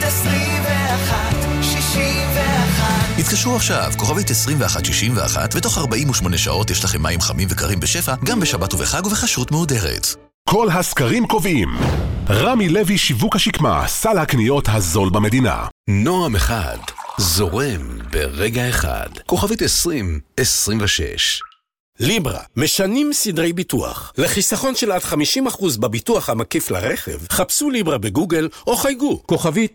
2161. התקשרו עכשיו, כוכבית 2161, ותוך 48 שעות יש לכם מים חמים וקרים בשפע, גם בשבת ובחג ובכשרות מהודרת. כל הסקרים קובעים. רמי לוי שיווק השקמה, סל הקניות הזול במדינה. נועם אחד, זורם ברגע אחד. כוכבית 2026. ליברה, משנים סדרי ביטוח. לחיסכון של עד 50% בביטוח המקיף לרכב, חפשו ליברה בגוגל או חייגו, כוכבית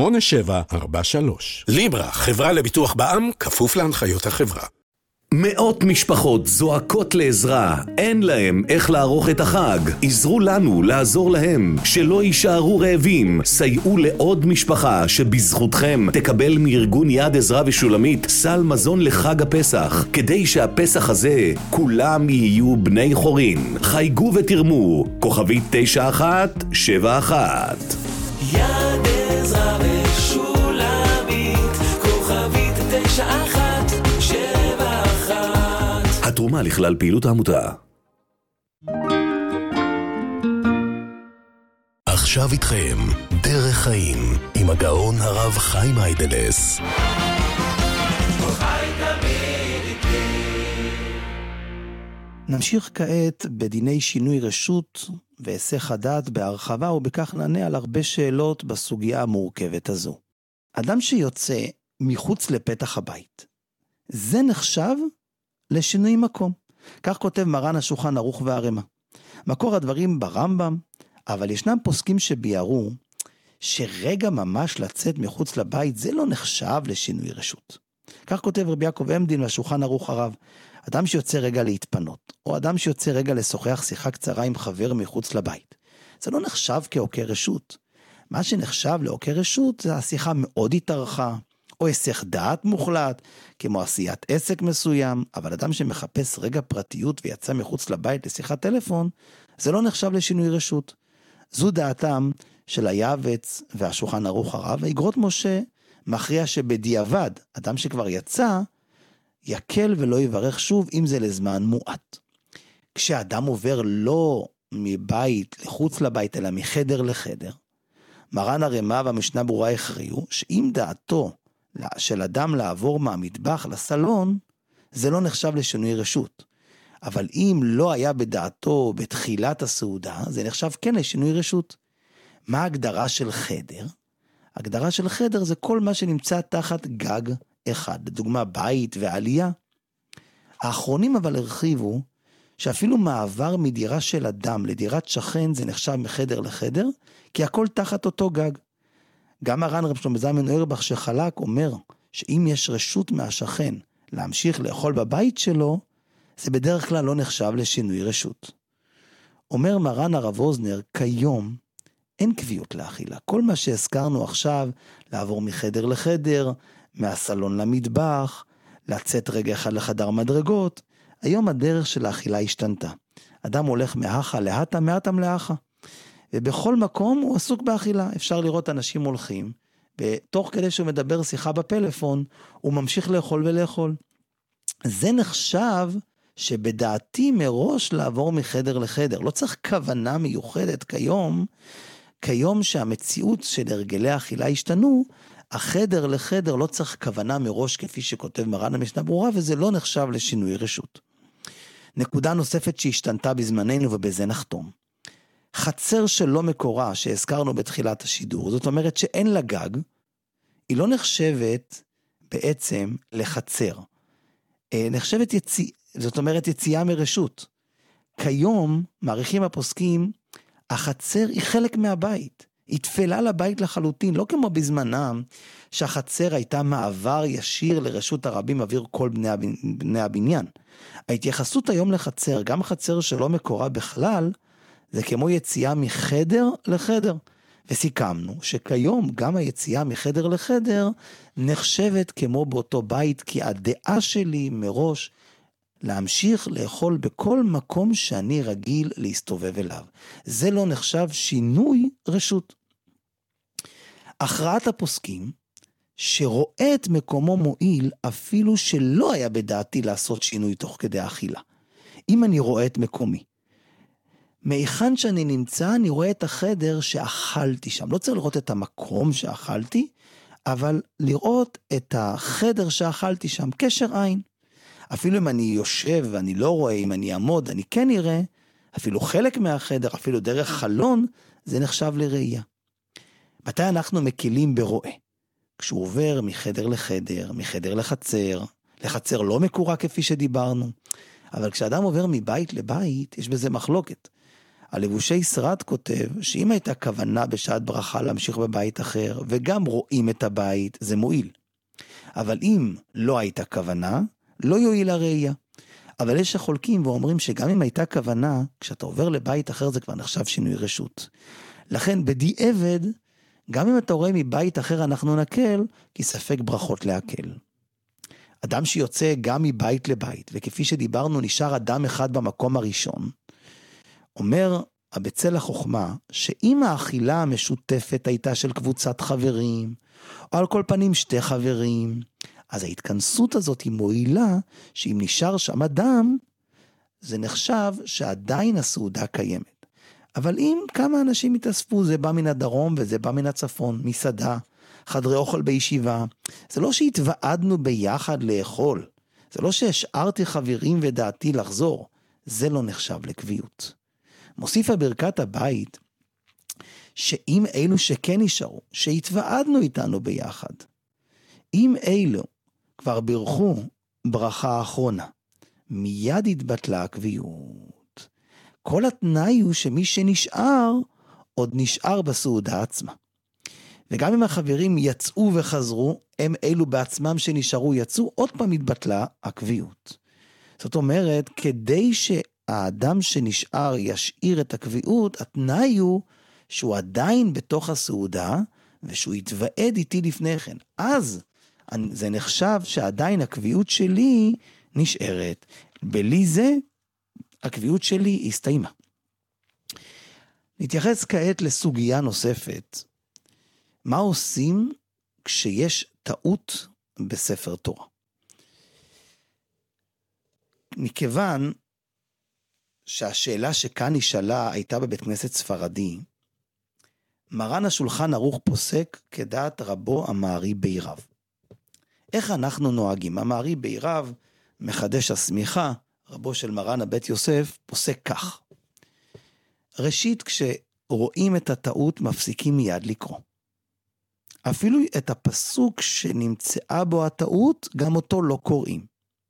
8743. ליברה, חברה לביטוח בע"מ, כפוף להנחיות החברה. מאות משפחות זועקות לעזרה, אין להם איך לערוך את החג. עזרו לנו לעזור להם, שלא יישארו רעבים. סייעו לעוד משפחה שבזכותכם תקבל מארגון יד עזרא ושולמית סל מזון לחג הפסח, כדי שהפסח הזה כולם יהיו בני חורין. חייגו ותרמו, כוכבית 9171. יד עזרא ושולמית, כוכבית 9171. התרומה לכלל פעילות העמותה. עכשיו איתכם, דרך חיים, עם הגאון הרב חיים היידלס. נמשיך כעת בדיני שינוי רשות והיסח הדעת בהרחבה, ובכך נענה על הרבה שאלות בסוגיה המורכבת הזו. אדם שיוצא מחוץ לפתח הבית, זה נחשב לשינוי מקום. כך כותב מרן השולחן ערוך והרמ"א. מקור הדברים ברמב"ם, אבל ישנם פוסקים שביארו שרגע ממש לצאת מחוץ לבית זה לא נחשב לשינוי רשות. כך כותב רבי יעקב עמדין והשולחן ערוך הרב. אדם שיוצא רגע להתפנות, או אדם שיוצא רגע לשוחח שיחה קצרה עם חבר מחוץ לבית, זה לא נחשב כעוקר רשות. מה שנחשב לעוקר רשות זה השיחה מאוד התארכה, או היסח דעת מוחלט, כמו עשיית עסק מסוים. אבל אדם שמחפש רגע פרטיות ויצא מחוץ לבית לשיחת טלפון, זה לא נחשב לשינוי רשות. זו דעתם של היעבץ והשולחן ערוך הרב. ואגרות משה מכריע שבדיעבד, אדם שכבר יצא, יקל ולא יברך שוב, אם זה לזמן מועט. כשאדם עובר לא מבית לחוץ לבית, אלא מחדר לחדר, מרן הרמ"א והמשנה ברורה הכריעו, שאם דעתו של אדם לעבור מהמטבח לסלון, זה לא נחשב לשינוי רשות. אבל אם לא היה בדעתו בתחילת הסעודה, זה נחשב כן לשינוי רשות. מה ההגדרה של חדר? הגדרה של חדר זה כל מה שנמצא תחת גג אחד, לדוגמה בית ועלייה. האחרונים אבל הרחיבו, שאפילו מעבר מדירה של אדם לדירת שכן זה נחשב מחדר לחדר, כי הכל תחת אותו גג. גם הר"ן רב שלמה זלמן אוירבך שחלק אומר, שאם יש רשות מהשכן להמשיך לאכול בבית שלו, זה בדרך כלל לא נחשב לשינוי רשות. אומר מרן הרב אוזנר, כיום אין קביעות לאכילה. כל מה שהזכרנו עכשיו, לעבור מחדר לחדר, מהסלון למטבח, לצאת רגע אחד לחדר מדרגות, היום הדרך של האכילה השתנתה. אדם הולך מהכה להתה, מהתם להכה. ובכל מקום הוא עסוק באכילה. אפשר לראות אנשים הולכים, ותוך כדי שהוא מדבר שיחה בפלאפון, הוא ממשיך לאכול ולאכול. זה נחשב שבדעתי מראש לעבור מחדר לחדר. לא צריך כוונה מיוחדת כיום שהמציאות של הרגלי האכילה השתנו, החדר לחדר לא צריך כוונה מראש כפי שכותב מרן המשנה ברורה, וזה לא נחשב לשינוי רשות. נקודה נוספת שהשתנתה בזמננו ובזה נחתום. חצר שלא מקורה שהזכרנו בתחילת השידור, זאת אומרת שאין לה גג, היא לא נחשבת בעצם לחצר. נחשבת זאת אומרת יציאה מרשות. כיום מעריכים הפוסקים, החצר היא חלק מהבית. היא תפלה לבית לחלוטין, לא כמו בזמנם שהחצר הייתה מעבר ישיר לרשות הרבים אוויר כל בני הבניין. ההתייחסות היום לחצר, גם חצר שלא מקורה בכלל, זה כמו יציאה מחדר לחדר. וסיכמנו שכיום גם היציאה מחדר לחדר נחשבת כמו באותו בית, כי הדעה שלי מראש להמשיך לאכול בכל מקום שאני רגיל להסתובב אליו. זה לא נחשב שינוי רשות. הכרעת הפוסקים שרואה את מקומו מועיל אפילו שלא היה בדעתי לעשות שינוי תוך כדי האכילה. אם אני רואה את מקומי, מהיכן שאני נמצא אני רואה את החדר שאכלתי שם. לא צריך לראות את המקום שאכלתי, אבל לראות את החדר שאכלתי שם, קשר עין. אפילו אם אני יושב ואני לא רואה, אם אני אעמוד, אני כן אראה, אפילו חלק מהחדר, אפילו דרך חלון, זה נחשב לראייה. מתי אנחנו מקילים ברואה? כשהוא עובר מחדר לחדר, מחדר לחצר, לחצר לא מקורה כפי שדיברנו, אבל כשאדם עובר מבית לבית, יש בזה מחלוקת. הלבושי שרד כותב שאם הייתה כוונה בשעת ברכה להמשיך בבית אחר, וגם רואים את הבית, זה מועיל. אבל אם לא הייתה כוונה, לא יועיל הראייה. אבל יש החולקים ואומרים שגם אם הייתה כוונה, כשאתה עובר לבית אחר זה כבר נחשב שינוי רשות. לכן בדיעבד, גם אם אתה רואה מבית אחר אנחנו נקל, כי ספק ברכות להקל. אדם שיוצא גם מבית לבית, וכפי שדיברנו נשאר אדם אחד במקום הראשון, אומר הבצל החוכמה, שאם האכילה המשותפת הייתה של קבוצת חברים, או על כל פנים שתי חברים, אז ההתכנסות הזאת היא מועילה, שאם נשאר שם אדם, זה נחשב שעדיין הסעודה קיימת. אבל אם כמה אנשים מתאספו, זה בא מן הדרום וזה בא מן הצפון, מסעדה, חדרי אוכל בישיבה, זה לא שהתוועדנו ביחד לאכול, זה לא שהשארתי חברים ודעתי לחזור, זה לא נחשב לקביעות. מוסיפה ברכת הבית, שאם אלו שכן נשארו, שהתוועדנו איתנו ביחד, אם אלו כבר ברכו ברכה האחרונה, מיד התבטלה הקביעות. כל התנאי הוא שמי שנשאר, עוד נשאר בסעודה עצמה. וגם אם החברים יצאו וחזרו, הם אלו בעצמם שנשארו יצאו, עוד פעם התבטלה הקביעות. זאת אומרת, כדי שהאדם שנשאר ישאיר את הקביעות, התנאי הוא שהוא עדיין בתוך הסעודה, ושהוא יתוועד איתי לפני כן. אז זה נחשב שעדיין הקביעות שלי נשארת. בלי זה, הקביעות שלי הסתיימה. נתייחס כעת לסוגיה נוספת. מה עושים כשיש טעות בספר תורה? מכיוון שהשאלה שכאן נשאלה הייתה בבית כנסת ספרדי, מרן השולחן ערוך פוסק כדעת רבו המערי בירב. איך אנחנו נוהגים? המערי בירב, מחדש הסמיכה, רבו של מרן הבית יוסף, פוסק כך. ראשית, כשרואים את הטעות, מפסיקים מיד לקרוא. אפילו את הפסוק שנמצאה בו הטעות, גם אותו לא קוראים.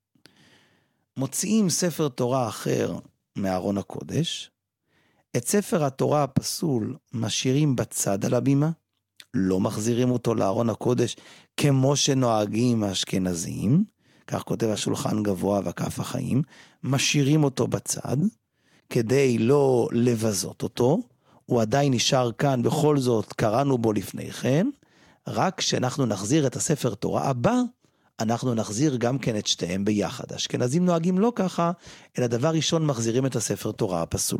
מוציאים ספר תורה אחר מארון הקודש, את ספר התורה הפסול משאירים בצד על הבימה, לא מחזירים אותו לארון הקודש כמו שנוהגים האשכנזים, כך כותב השולחן גבוה וכף החיים, משאירים אותו בצד, כדי לא לבזות אותו, הוא עדיין נשאר כאן, בכל זאת קראנו בו לפני כן, רק כשאנחנו נחזיר את הספר תורה הבא, אנחנו נחזיר גם כן את שתיהם ביחד. האשכנזים נוהגים לא ככה, אלא דבר ראשון מחזירים את הספר תורה הפסול.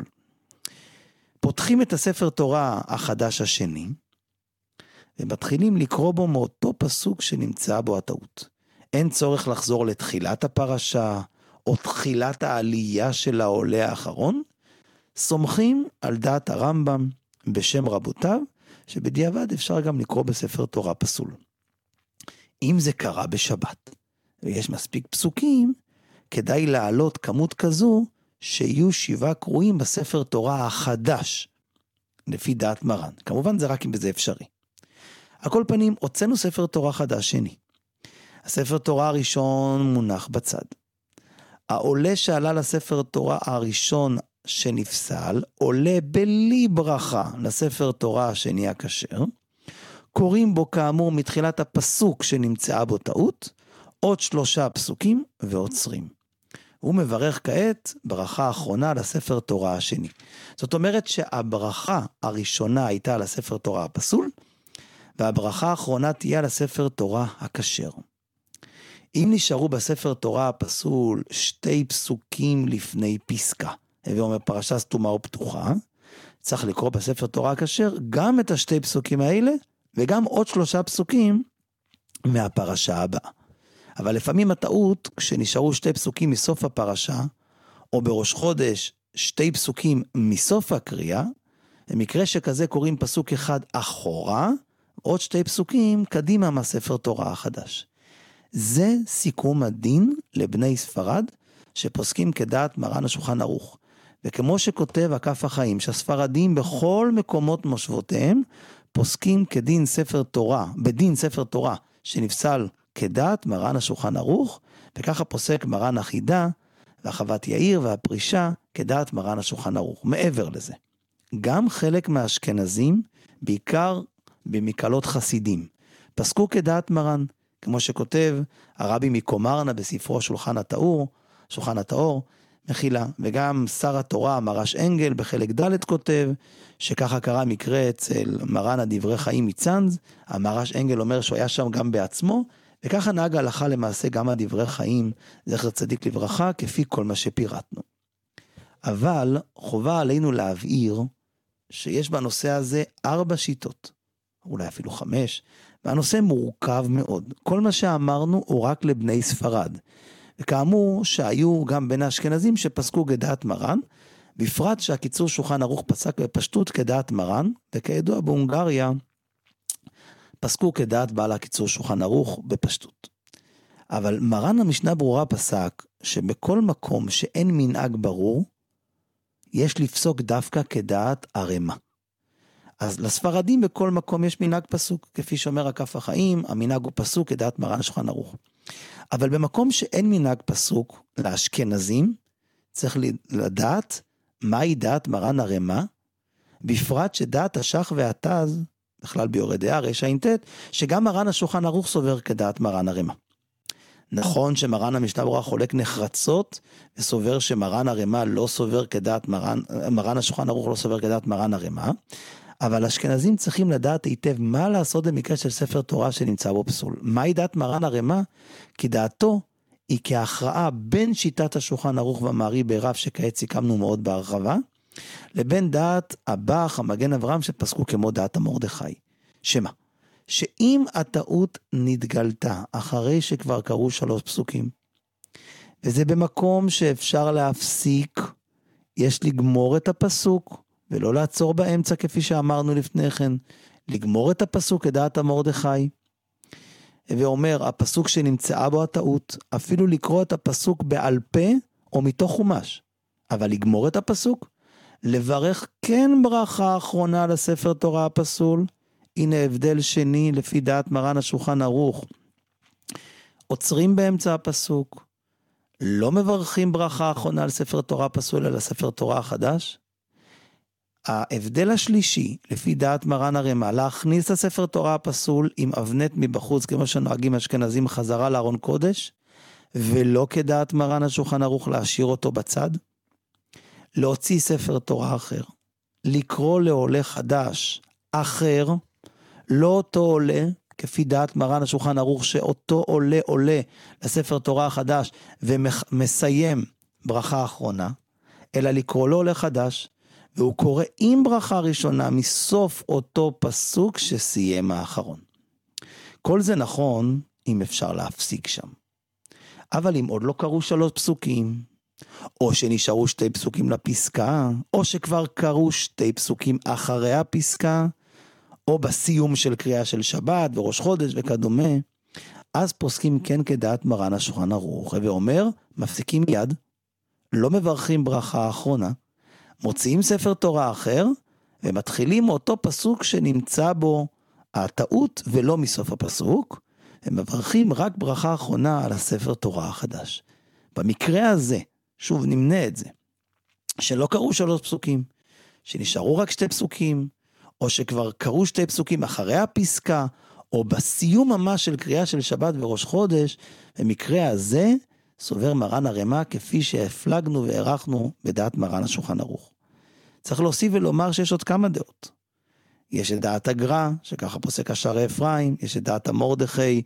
פותחים את הספר תורה החדש השני, ומתחילים לקרוא בו מאותו פסוק שנמצא בו הטעות. אין צורך לחזור לתחילת הפרשה, או תחילת העלייה של העולה האחרון, סומכים על דעת הרמב"ם בשם רבותיו, שבדיעבד אפשר גם לקרוא בספר תורה פסול. אם זה קרה בשבת, ויש מספיק פסוקים, כדאי להעלות כמות כזו, שיהיו 7 קרואים בספר תורה החדש, לפי דעת מרן. כמובן זה רק אם זה אפשרי. על כל פנים, הוצאנו ספר תורה חדש שני. הספר תורה הראשון מונח בצד. העולה שעלה לספר תורה הראשון שנפסל, עולה בלי ברכה לספר תורה השני הכשר, קוראים בו כאמור מתחילת הפסוק שנמצאה בו טעות, עוד 3 פסוקים ועוצרים. הוא מברך כעת ברכה האחרונה לספר תורה השני. זאת אומרת שהברכה הראשונה הייתה לספר תורה הפסול, והברכה האחרונה תהיה לספר תורה הכשר. אם נשארו בספר תורה הפסול 2 פסוקים לפני פסקה, הווי אומר פרשה סתומה או פתוחה, צריך לקרוא בספר תורה הכשר גם את 2 פסוקים האלה, וגם עוד 3 פסוקים מהפרשה הבאה. אבל לפעמים הטעות, כשנשארו 2 פסוקים מסוף הפרשה, או בראש חודש 2 פסוקים מסוף הקריאה, במקרה שכזה קוראים פסוק אחד אחורה, עוד 2 פסוקים קדימה מהספר תורה החדש. זה סיכום הדין לבני ספרד, שפוסקים כדעת מרן השולחן ערוך. וכמו שכותב הכף החיים, שהספרדים בכל מקומות מושבותיהם, פוסקים כדין ספר תורה, בדין ספר תורה, שנפסל כדעת מרן השולחן ערוך, וככה פוסק מרן החידה, והחוות יאיר והפרישה, כדעת מרן השולחן ערוך. מעבר לזה, גם חלק מהאשכנזים, בעיקר במקהלות חסידים, פסקו כדעת מרן, כמו שכותב הרבי מקומרנה בספרו שולחן הטהור, מחילה, וגם שר התורה מרש אנגל בחלק ד' כותב, שככה קרה מקרה אצל מרן הדברי חיים מצנז, המרש אנגל אומר שהוא היה שם גם בעצמו, וככה נהג הלכה למעשה גם הדברי חיים, זכר צדיק לברכה, כפי כל מה שפירטנו. אבל חובה עלינו להבהיר, שיש בנושא הזה 4 שיטות, אולי אפילו 5, והנושא מורכב מאוד. כל מה שאמרנו הוא רק לבני ספרד, וכאמור שהיו גם בין האשכנזים שפסקו כדעת מרן, בפרט שהקיצור שולחן ערוך פסק בפשטות כדעת מרן, וכידוע בהונגריה פסקו כדעת בעל הקיצור שולחן ערוך בפשטות. אבל מרן המשנה ברורה פסק שבכל מקום שאין מנהג ברור, יש לפסוק דווקא כדעת הרמה. אז לספרדים בכל מקום יש מנהג פסוק, כפי שאומר הכף החיים, המנהג הוא פסוק כדעת מרן השולחן ערוך. אבל במקום שאין מנהג פסוק לאשכנזים, צריך לדעת מהי דעת מרן הרמה, בפרט שדעת השח והתז, בכלל ביורדי הרש האינטט, שגם מרן השולחן ערוך סובר כדעת מרן הרמה. נכון שמרן המשנה ברורה חולק נחרצות, וסובר שמרן הרמה לא סובר כדעת מרן השולחן ערוך לא סובר כדעת מרן הרמה, אבל אשכנזים צריכים לדעת היטב מה לעשות במקרה של ספר תורה שנמצא בו פסול. מהי דעת מרן הרמה? כי דעתו היא כהכרעה בין שיטת השולחן ערוך והמערי בירב שכעת סיכמנו מאוד בהרחבה, לבין דעת הבח, המגן אברהם שפסקו כמו דעת המרדכי. שמה? שאם הטעות נתגלתה אחרי שכבר קראו 3 פסוקים, וזה במקום שאפשר להפסיק, יש לגמור את הפסוק, ולא לעצור באמצע כפי שאמרנו לפני כן, לגמור את הפסוק כדעת המרדכי, ואומר, הפסוק שנמצאה בו הטעות, אפילו לקרוא את הפסוק בעל פה, או מתוך חומש, אבל לגמור את הפסוק, לברך כן ברכה אחרונה לספר תורה הפסול, הנה הבדל שני לפי דעת מרן השולחן ערוך, עוצרים באמצע הפסוק, לא מברכים ברכה אחרונה לספר תורה פסול, אלא ספר תורה החדש. ההבדל השלישי, לפי דעת מרן הרמ"א, להכניס לספר תורה הפסול עם אבנת מבחוץ, כמו שנוהגים אשכנזים חזרה לארון קודש, ולא כדעת מרן השולחן ערוך להשאיר אותו בצד. להוציא ספר תורה אחר, לקרוא לעולה חדש אחר, לא אותו עולה, כפי דעת מרן השולחן ערוך, שאותו עולה לספר תורה החדש, ומסיים ברכה האחרונה, אלא לקרוא לו עולה חדש, והוא קורא עם ברכה ראשונה, מסוף אותו פסוק שסיים האחרון. כל זה נכון, אם אפשר להפסיק שם. אבל אם עוד לא קראו 3 פסוקים, או שנשארו 2 פסוקים לפסקה, או שכבר קראו 2 פסוקים אחרי הפסקה, או בסיום של קריאה של שבת וראש חודש וכדומה, אז פוסקים כן כדעת מרן השולחן ערוך, ואומר, מפסיקים יד, לא מברכים ברכה האחרונה, מוציאים ספר תורה אחר, ומתחילים מאותו פסוק שנמצא בו הטעות ולא מסוף הפסוק, ומברכים רק ברכה האחרונה על הספר תורה החדש. במקרה הזה, שוב נמנה את זה, שלא קראו 3 פסוקים, שנשארו רק 2 פסוקים, או שכבר קראו 2 פסוקים אחרי הפסקה, או בסיום ממש של קריאה של שבת וראש חודש, במקרה הזה סובר מרן הרמ"א כפי שהפלגנו והערכנו בדעת מרן השולחן ערוך. צריך להוסיף ולומר שיש עוד כמה דעות. יש את דעת הגר"א, שככה פוסק השערי אפרים, יש את דעת המרדכי,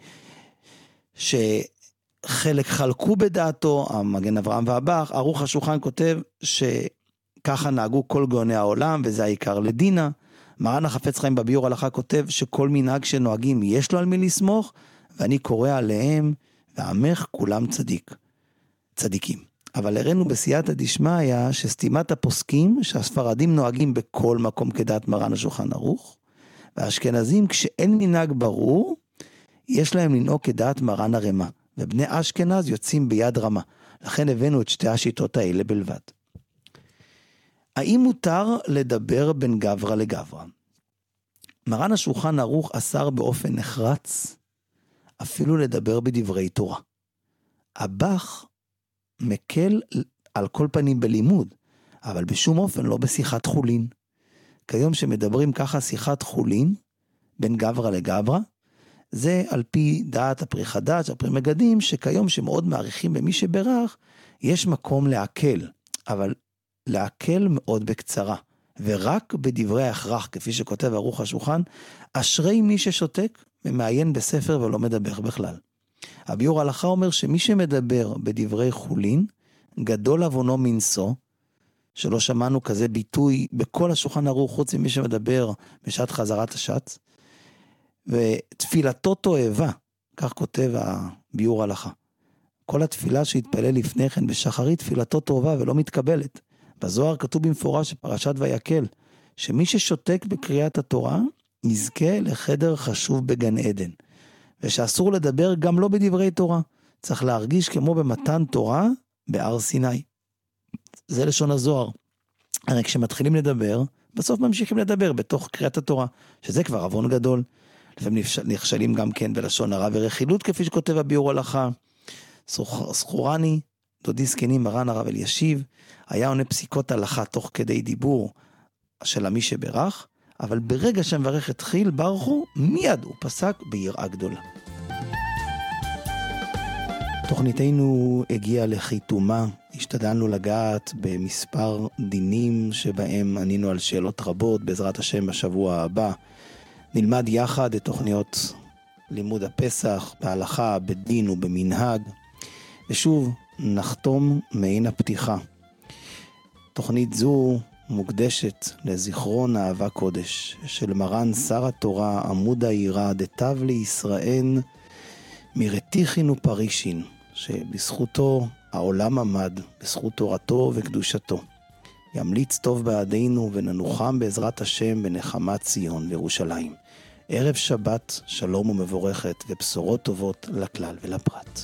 שחלק חלקו בדעתו, המגן אברהם והבח, ערוך השולחן כותב שככה נהגו כל גאוני העולם, וזה העיקר לדינה. מרן החפץ חיים בביאור הלכה כותב שכל מנהג שנוהגים יש לו על מי לסמוך, ואני קורא עליהם, ועמך כולם צדיקים. אבל הראינו בסייעתא דשמיא שסתימת הפוסקים, שהספרדים נוהגים בכל מקום כדעת מרן השולחן ערוך, והאשכנזים כשאין מנהג ברור, יש להם לנהוג כדעת מרן הרמ"א, ובני אשכנז יוצאים ביד רמה. לכן הבאנו את 2 השיטות האלה בלבד. האם מותר לדבר בין גברא לגברא? מרן השולחן ערוך אסר באופן נחרץ, אפילו לדבר בדברי תורה. הבח מקל על כל פנים בלימוד, אבל בשום אופן לא בשיחת חולין. כיום שמדברים ככה שיחת חולין, בין גברא לגברא, זה על פי דעת הפרי חדש, הפרי מגדים, שכיום שמאוד מעריכים במי שברך, יש מקום להקל, אבל להקל מאוד בקצרה, ורק בדברי ההכרח, כפי שכותב ערוך השולחן, אשרי מי ששותק ומעיין בספר ולא מדבר בכלל. הביאור ההלכה אומר שמי שמדבר בדברי חולין, גדול עוונו מנשוא, שלא שמענו כזה ביטוי בכל השולחן ערוך, חוץ ממי שמדבר בשעת חזרת השץ, ותפילתו תועבה, כך כותב הביאור ההלכה. כל התפילה שהתפלל לפני כן בשחרית, תפילתו טובה ולא מתקבלת. בזוהר כתוב במפורש בפרשת ויקל, שמי ששותק בקריאת התורה, יזכה לחדר חשוב בגן עדן. ושאסור לדבר גם לא בדברי תורה. צריך להרגיש כמו במתן תורה בהר סיני. זה לשון הזוהר. הרי כשמתחילים לדבר, בסוף ממשיכים לדבר בתוך קריאת התורה, שזה כבר עוון גדול. לפעמים נכשלים גם כן בלשון הרע ורכילות, כפי שכותב הביאור הלכה. סחורני, דודי זקני מרן הרב אלישיב, היה עונה פסיקות הלכה תוך כדי דיבור של המי שברך, אבל ברגע שהמברך התחיל ברכו, מיד הוא פסק ביראה גדולה. תוכניתנו הגיעה לחיתומה, השתדלנו לגעת במספר דינים שבהם ענינו על שאלות רבות, בעזרת השם בשבוע הבא. נלמד יחד את תוכניות לימוד הפסח, בהלכה, בדין ובמנהג, ושוב נחתום מעין הפתיחה. תוכנית זו מוקדשת לזיכרון אהבה קודש של מרן שר התורה עמוד העירה דתיו לישראל מרתיחין ופרישין, שבזכותו העולם עמד, בזכות תורתו וקדושתו. ימליץ טוב בעדינו וננוחם בעזרת השם בנחמת ציון וירושלים. ערב שבת, שלום ומבורכת ובשורות טובות לכלל ולפרט.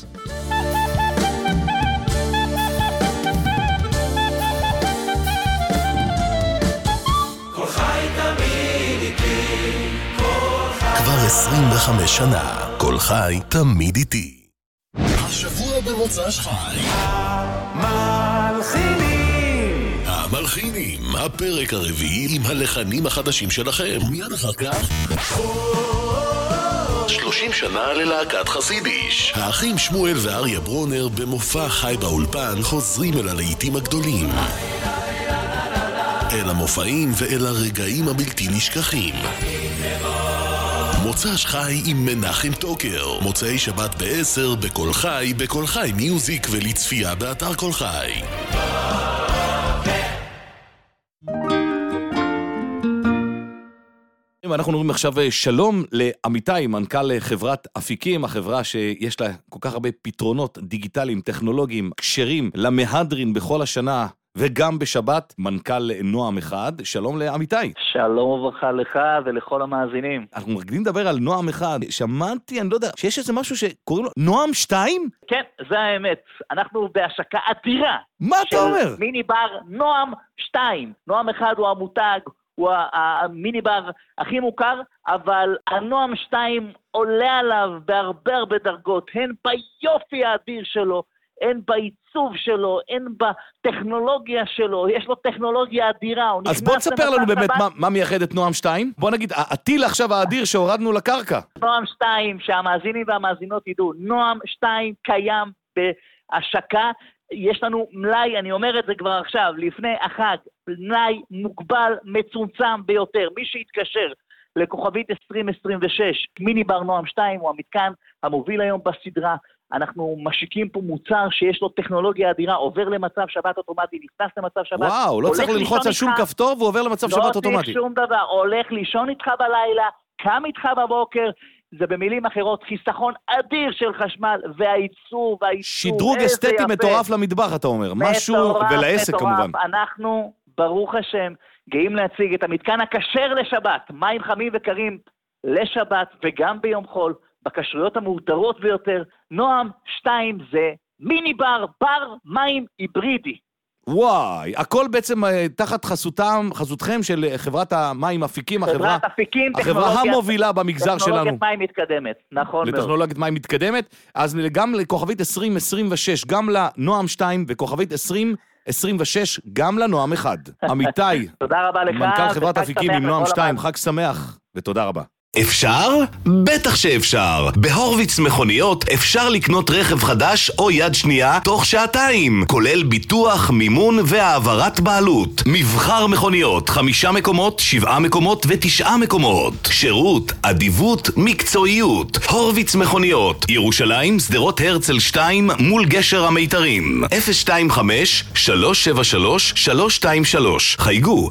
כל חי תמיד איתי, כבר 25 שנה, כל חי תמיד איתי. השבוע במוצ"ש חי המלחינים, הפרק הרביעי עם הלחנים החדשים שלכם. מיד אחר כך 30 שנה ללהקת חסידיש. האחים שמואל ואריה ברונר במופע חי באולפן חוזרים אל הלהיטים הגדולים, אל המופעים ואל הרגעים הבלתי נשכחים. מוצ"ש חי עם מנחם טוקר, מוצאי שבת ב-10 בכל חי, בכל חי מיוזיק ולצפייה באתר כל חי. אנחנו נוראים עכשיו שלום לאמיתי, מנכ"ל חברת אפיקים, החברה שיש לה כל כך הרבה פתרונות דיגיטליים, טכנולוגיים, קשרים למהדרין בכל השנה וגם בשבת, מנכ"ל נועם אחד. שלום לאמיתי. שלום וברכה לך ולכל המאזינים. אנחנו רגילים לדבר על נועם אחד. שמעתי, אני לא יודע, שיש איזה משהו שקוראים לו נועם 2? כן, זה האמת. אנחנו בהשקה אדירה. מה אתה אומר? מיני בר נועם 2. נועם אחד הוא המותג, הוא המיני בר הכי מוכר, אבל הנועם 2 עולה עליו בהרבה הרבה דרגות, הן ביופי האדיר שלו, הן בעיצוב שלו, הן בטכנולוגיה שלו, יש לו טכנולוגיה אדירה. אז בוא תספר לנו באמת מה מייחד את נועם 2. בוא נגיד, הטיל עכשיו האדיר שהורדנו לקרקע. נועם 2, שהמאזינים והמאזינות ידעו, נועם 2 קיים בהשקה, יש לנו מלאי, אני אומר את זה כבר עכשיו, לפני החג, מלאי מוגבל מצומצם ביותר. מי שיתקשר לכוכבית 2026, מיני בר נועם 2 הוא המתקן המוביל היום בסדרה. אנחנו משיקים פה מוצר שיש לו טכנולוגיה אדירה, עובר למצב שבת אוטומטי, נכנס למצב שבת. וואו, לא צריך ללחוץ על שום כפתור והוא עובר למצב שבת אוטומטי. לא צריך שום דבר, הולך לישון איתך בלילה, קם איתך בבוקר, זה במילים אחרות חיסכון אדיר של חשמל, והעיצוב, שדרוג אסתטי מטורף למטבח, אתה אומר. משהו, ולעסק כמובן. אנחנו, ברוך השם, גאים להציג את המתקן הכשר לשבת, מים חמים וקרים לשבת וגם ביום חול, בקשרויות המאותרות ביותר. נועם 2 זה מיני בר, בר מים היברידי. וואי, הכל בעצם תחת חסותכם של חברת המים אפיקים, החברה המובילה במגזר שלנו. טכנולוגיית מים מתקדמת, נכון מאוד. לטכנולוגיית מים מתקדמת, אז גם לכוכבית 2026, גם לנועם 2, וכוכבית 2026, גם לנועם 1. אמיתי, תודה רבה לך, מנכ"ל חברת אפיקים עם נועם 2, חג שמח, ותודה רבה. אפשר? בטח שאפשר. בהורוויץ מכוניות אפשר לקנות רכב חדש או יד שנייה תוך שעתיים, כולל ביטוח, מימון והעברת בעלות. מבחר מכוניות, 5 מקומות, 7 מקומות ו9 מקומות. שירות, אדיבות, מקצועיות. הורוויץ מכוניות, ירושלים, שדרות הרצל 2 מול גשר המיתרים. 025-373-323. חייגו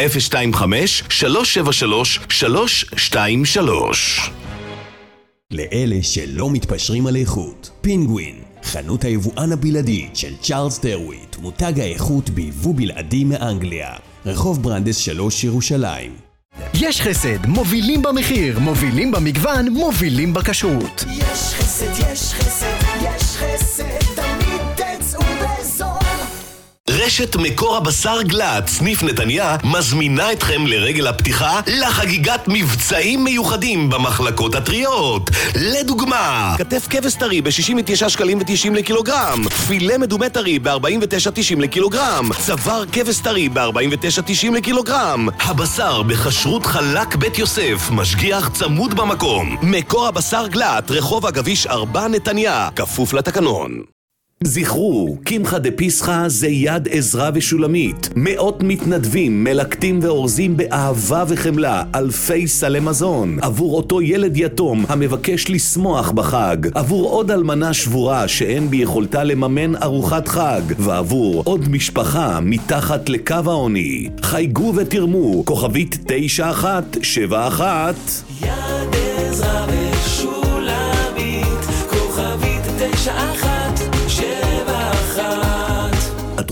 025-373-323. לאלה שלא מתפשרים על איכות, פינגווין, חנות היבואן הבלעדית של צ'ארלס טרוויט, מותג האיכות ביבוא בלעדי מאנגליה, רחוב ברנדס 3 ירושלים. יש חסד, מובילים במחיר, מובילים במגוון, מובילים בכשרות. יש חסד, יש חסד, יש חסד, תמיד תצאו בזול. רשת מקור הבשר גלעד, סניף נתניה, מזמינה אתכם לרגל הפתיחה לחגיגת מבצעים מיוחדים במחלקות הטריות. לדוגמה, כתף כבש טרי ב-69 שקלים ו-90 לקילוגרם, פילה מדומה טרי ב-49.90 לקילוגרם, צוואר כבש טרי ב-49.90 לקילוגרם. הבשר בכשרות חלק בית יוסף, משגיח צמוד במקום. מקור הבשר גלעד, רחוב הגביש 4 נתניה, כפוף לתקנון. זכרו, קמחא דפסחא זה יד עזרא ושולמית. מאות מתנדבים, מלקטים ואורזים באהבה וחמלה אלפי סלי מזון עבור אותו ילד יתום המבקש לשמוח בחג, עבור עוד אלמנה שבורה שאין ביכולתה לממן ארוחת חג, ועבור עוד משפחה מתחת לקו העוני. חייגו ותרמו, כוכבית 9171. יד עזרא ושולמית, כוכבית 9171.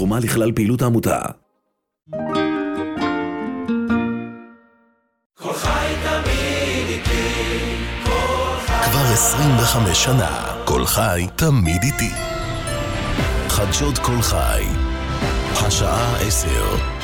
תרומה לכלל פעילות העמותה. כבר 25 שנה, כל חי תמיד איתי. חדשות כל חי, השעה 10,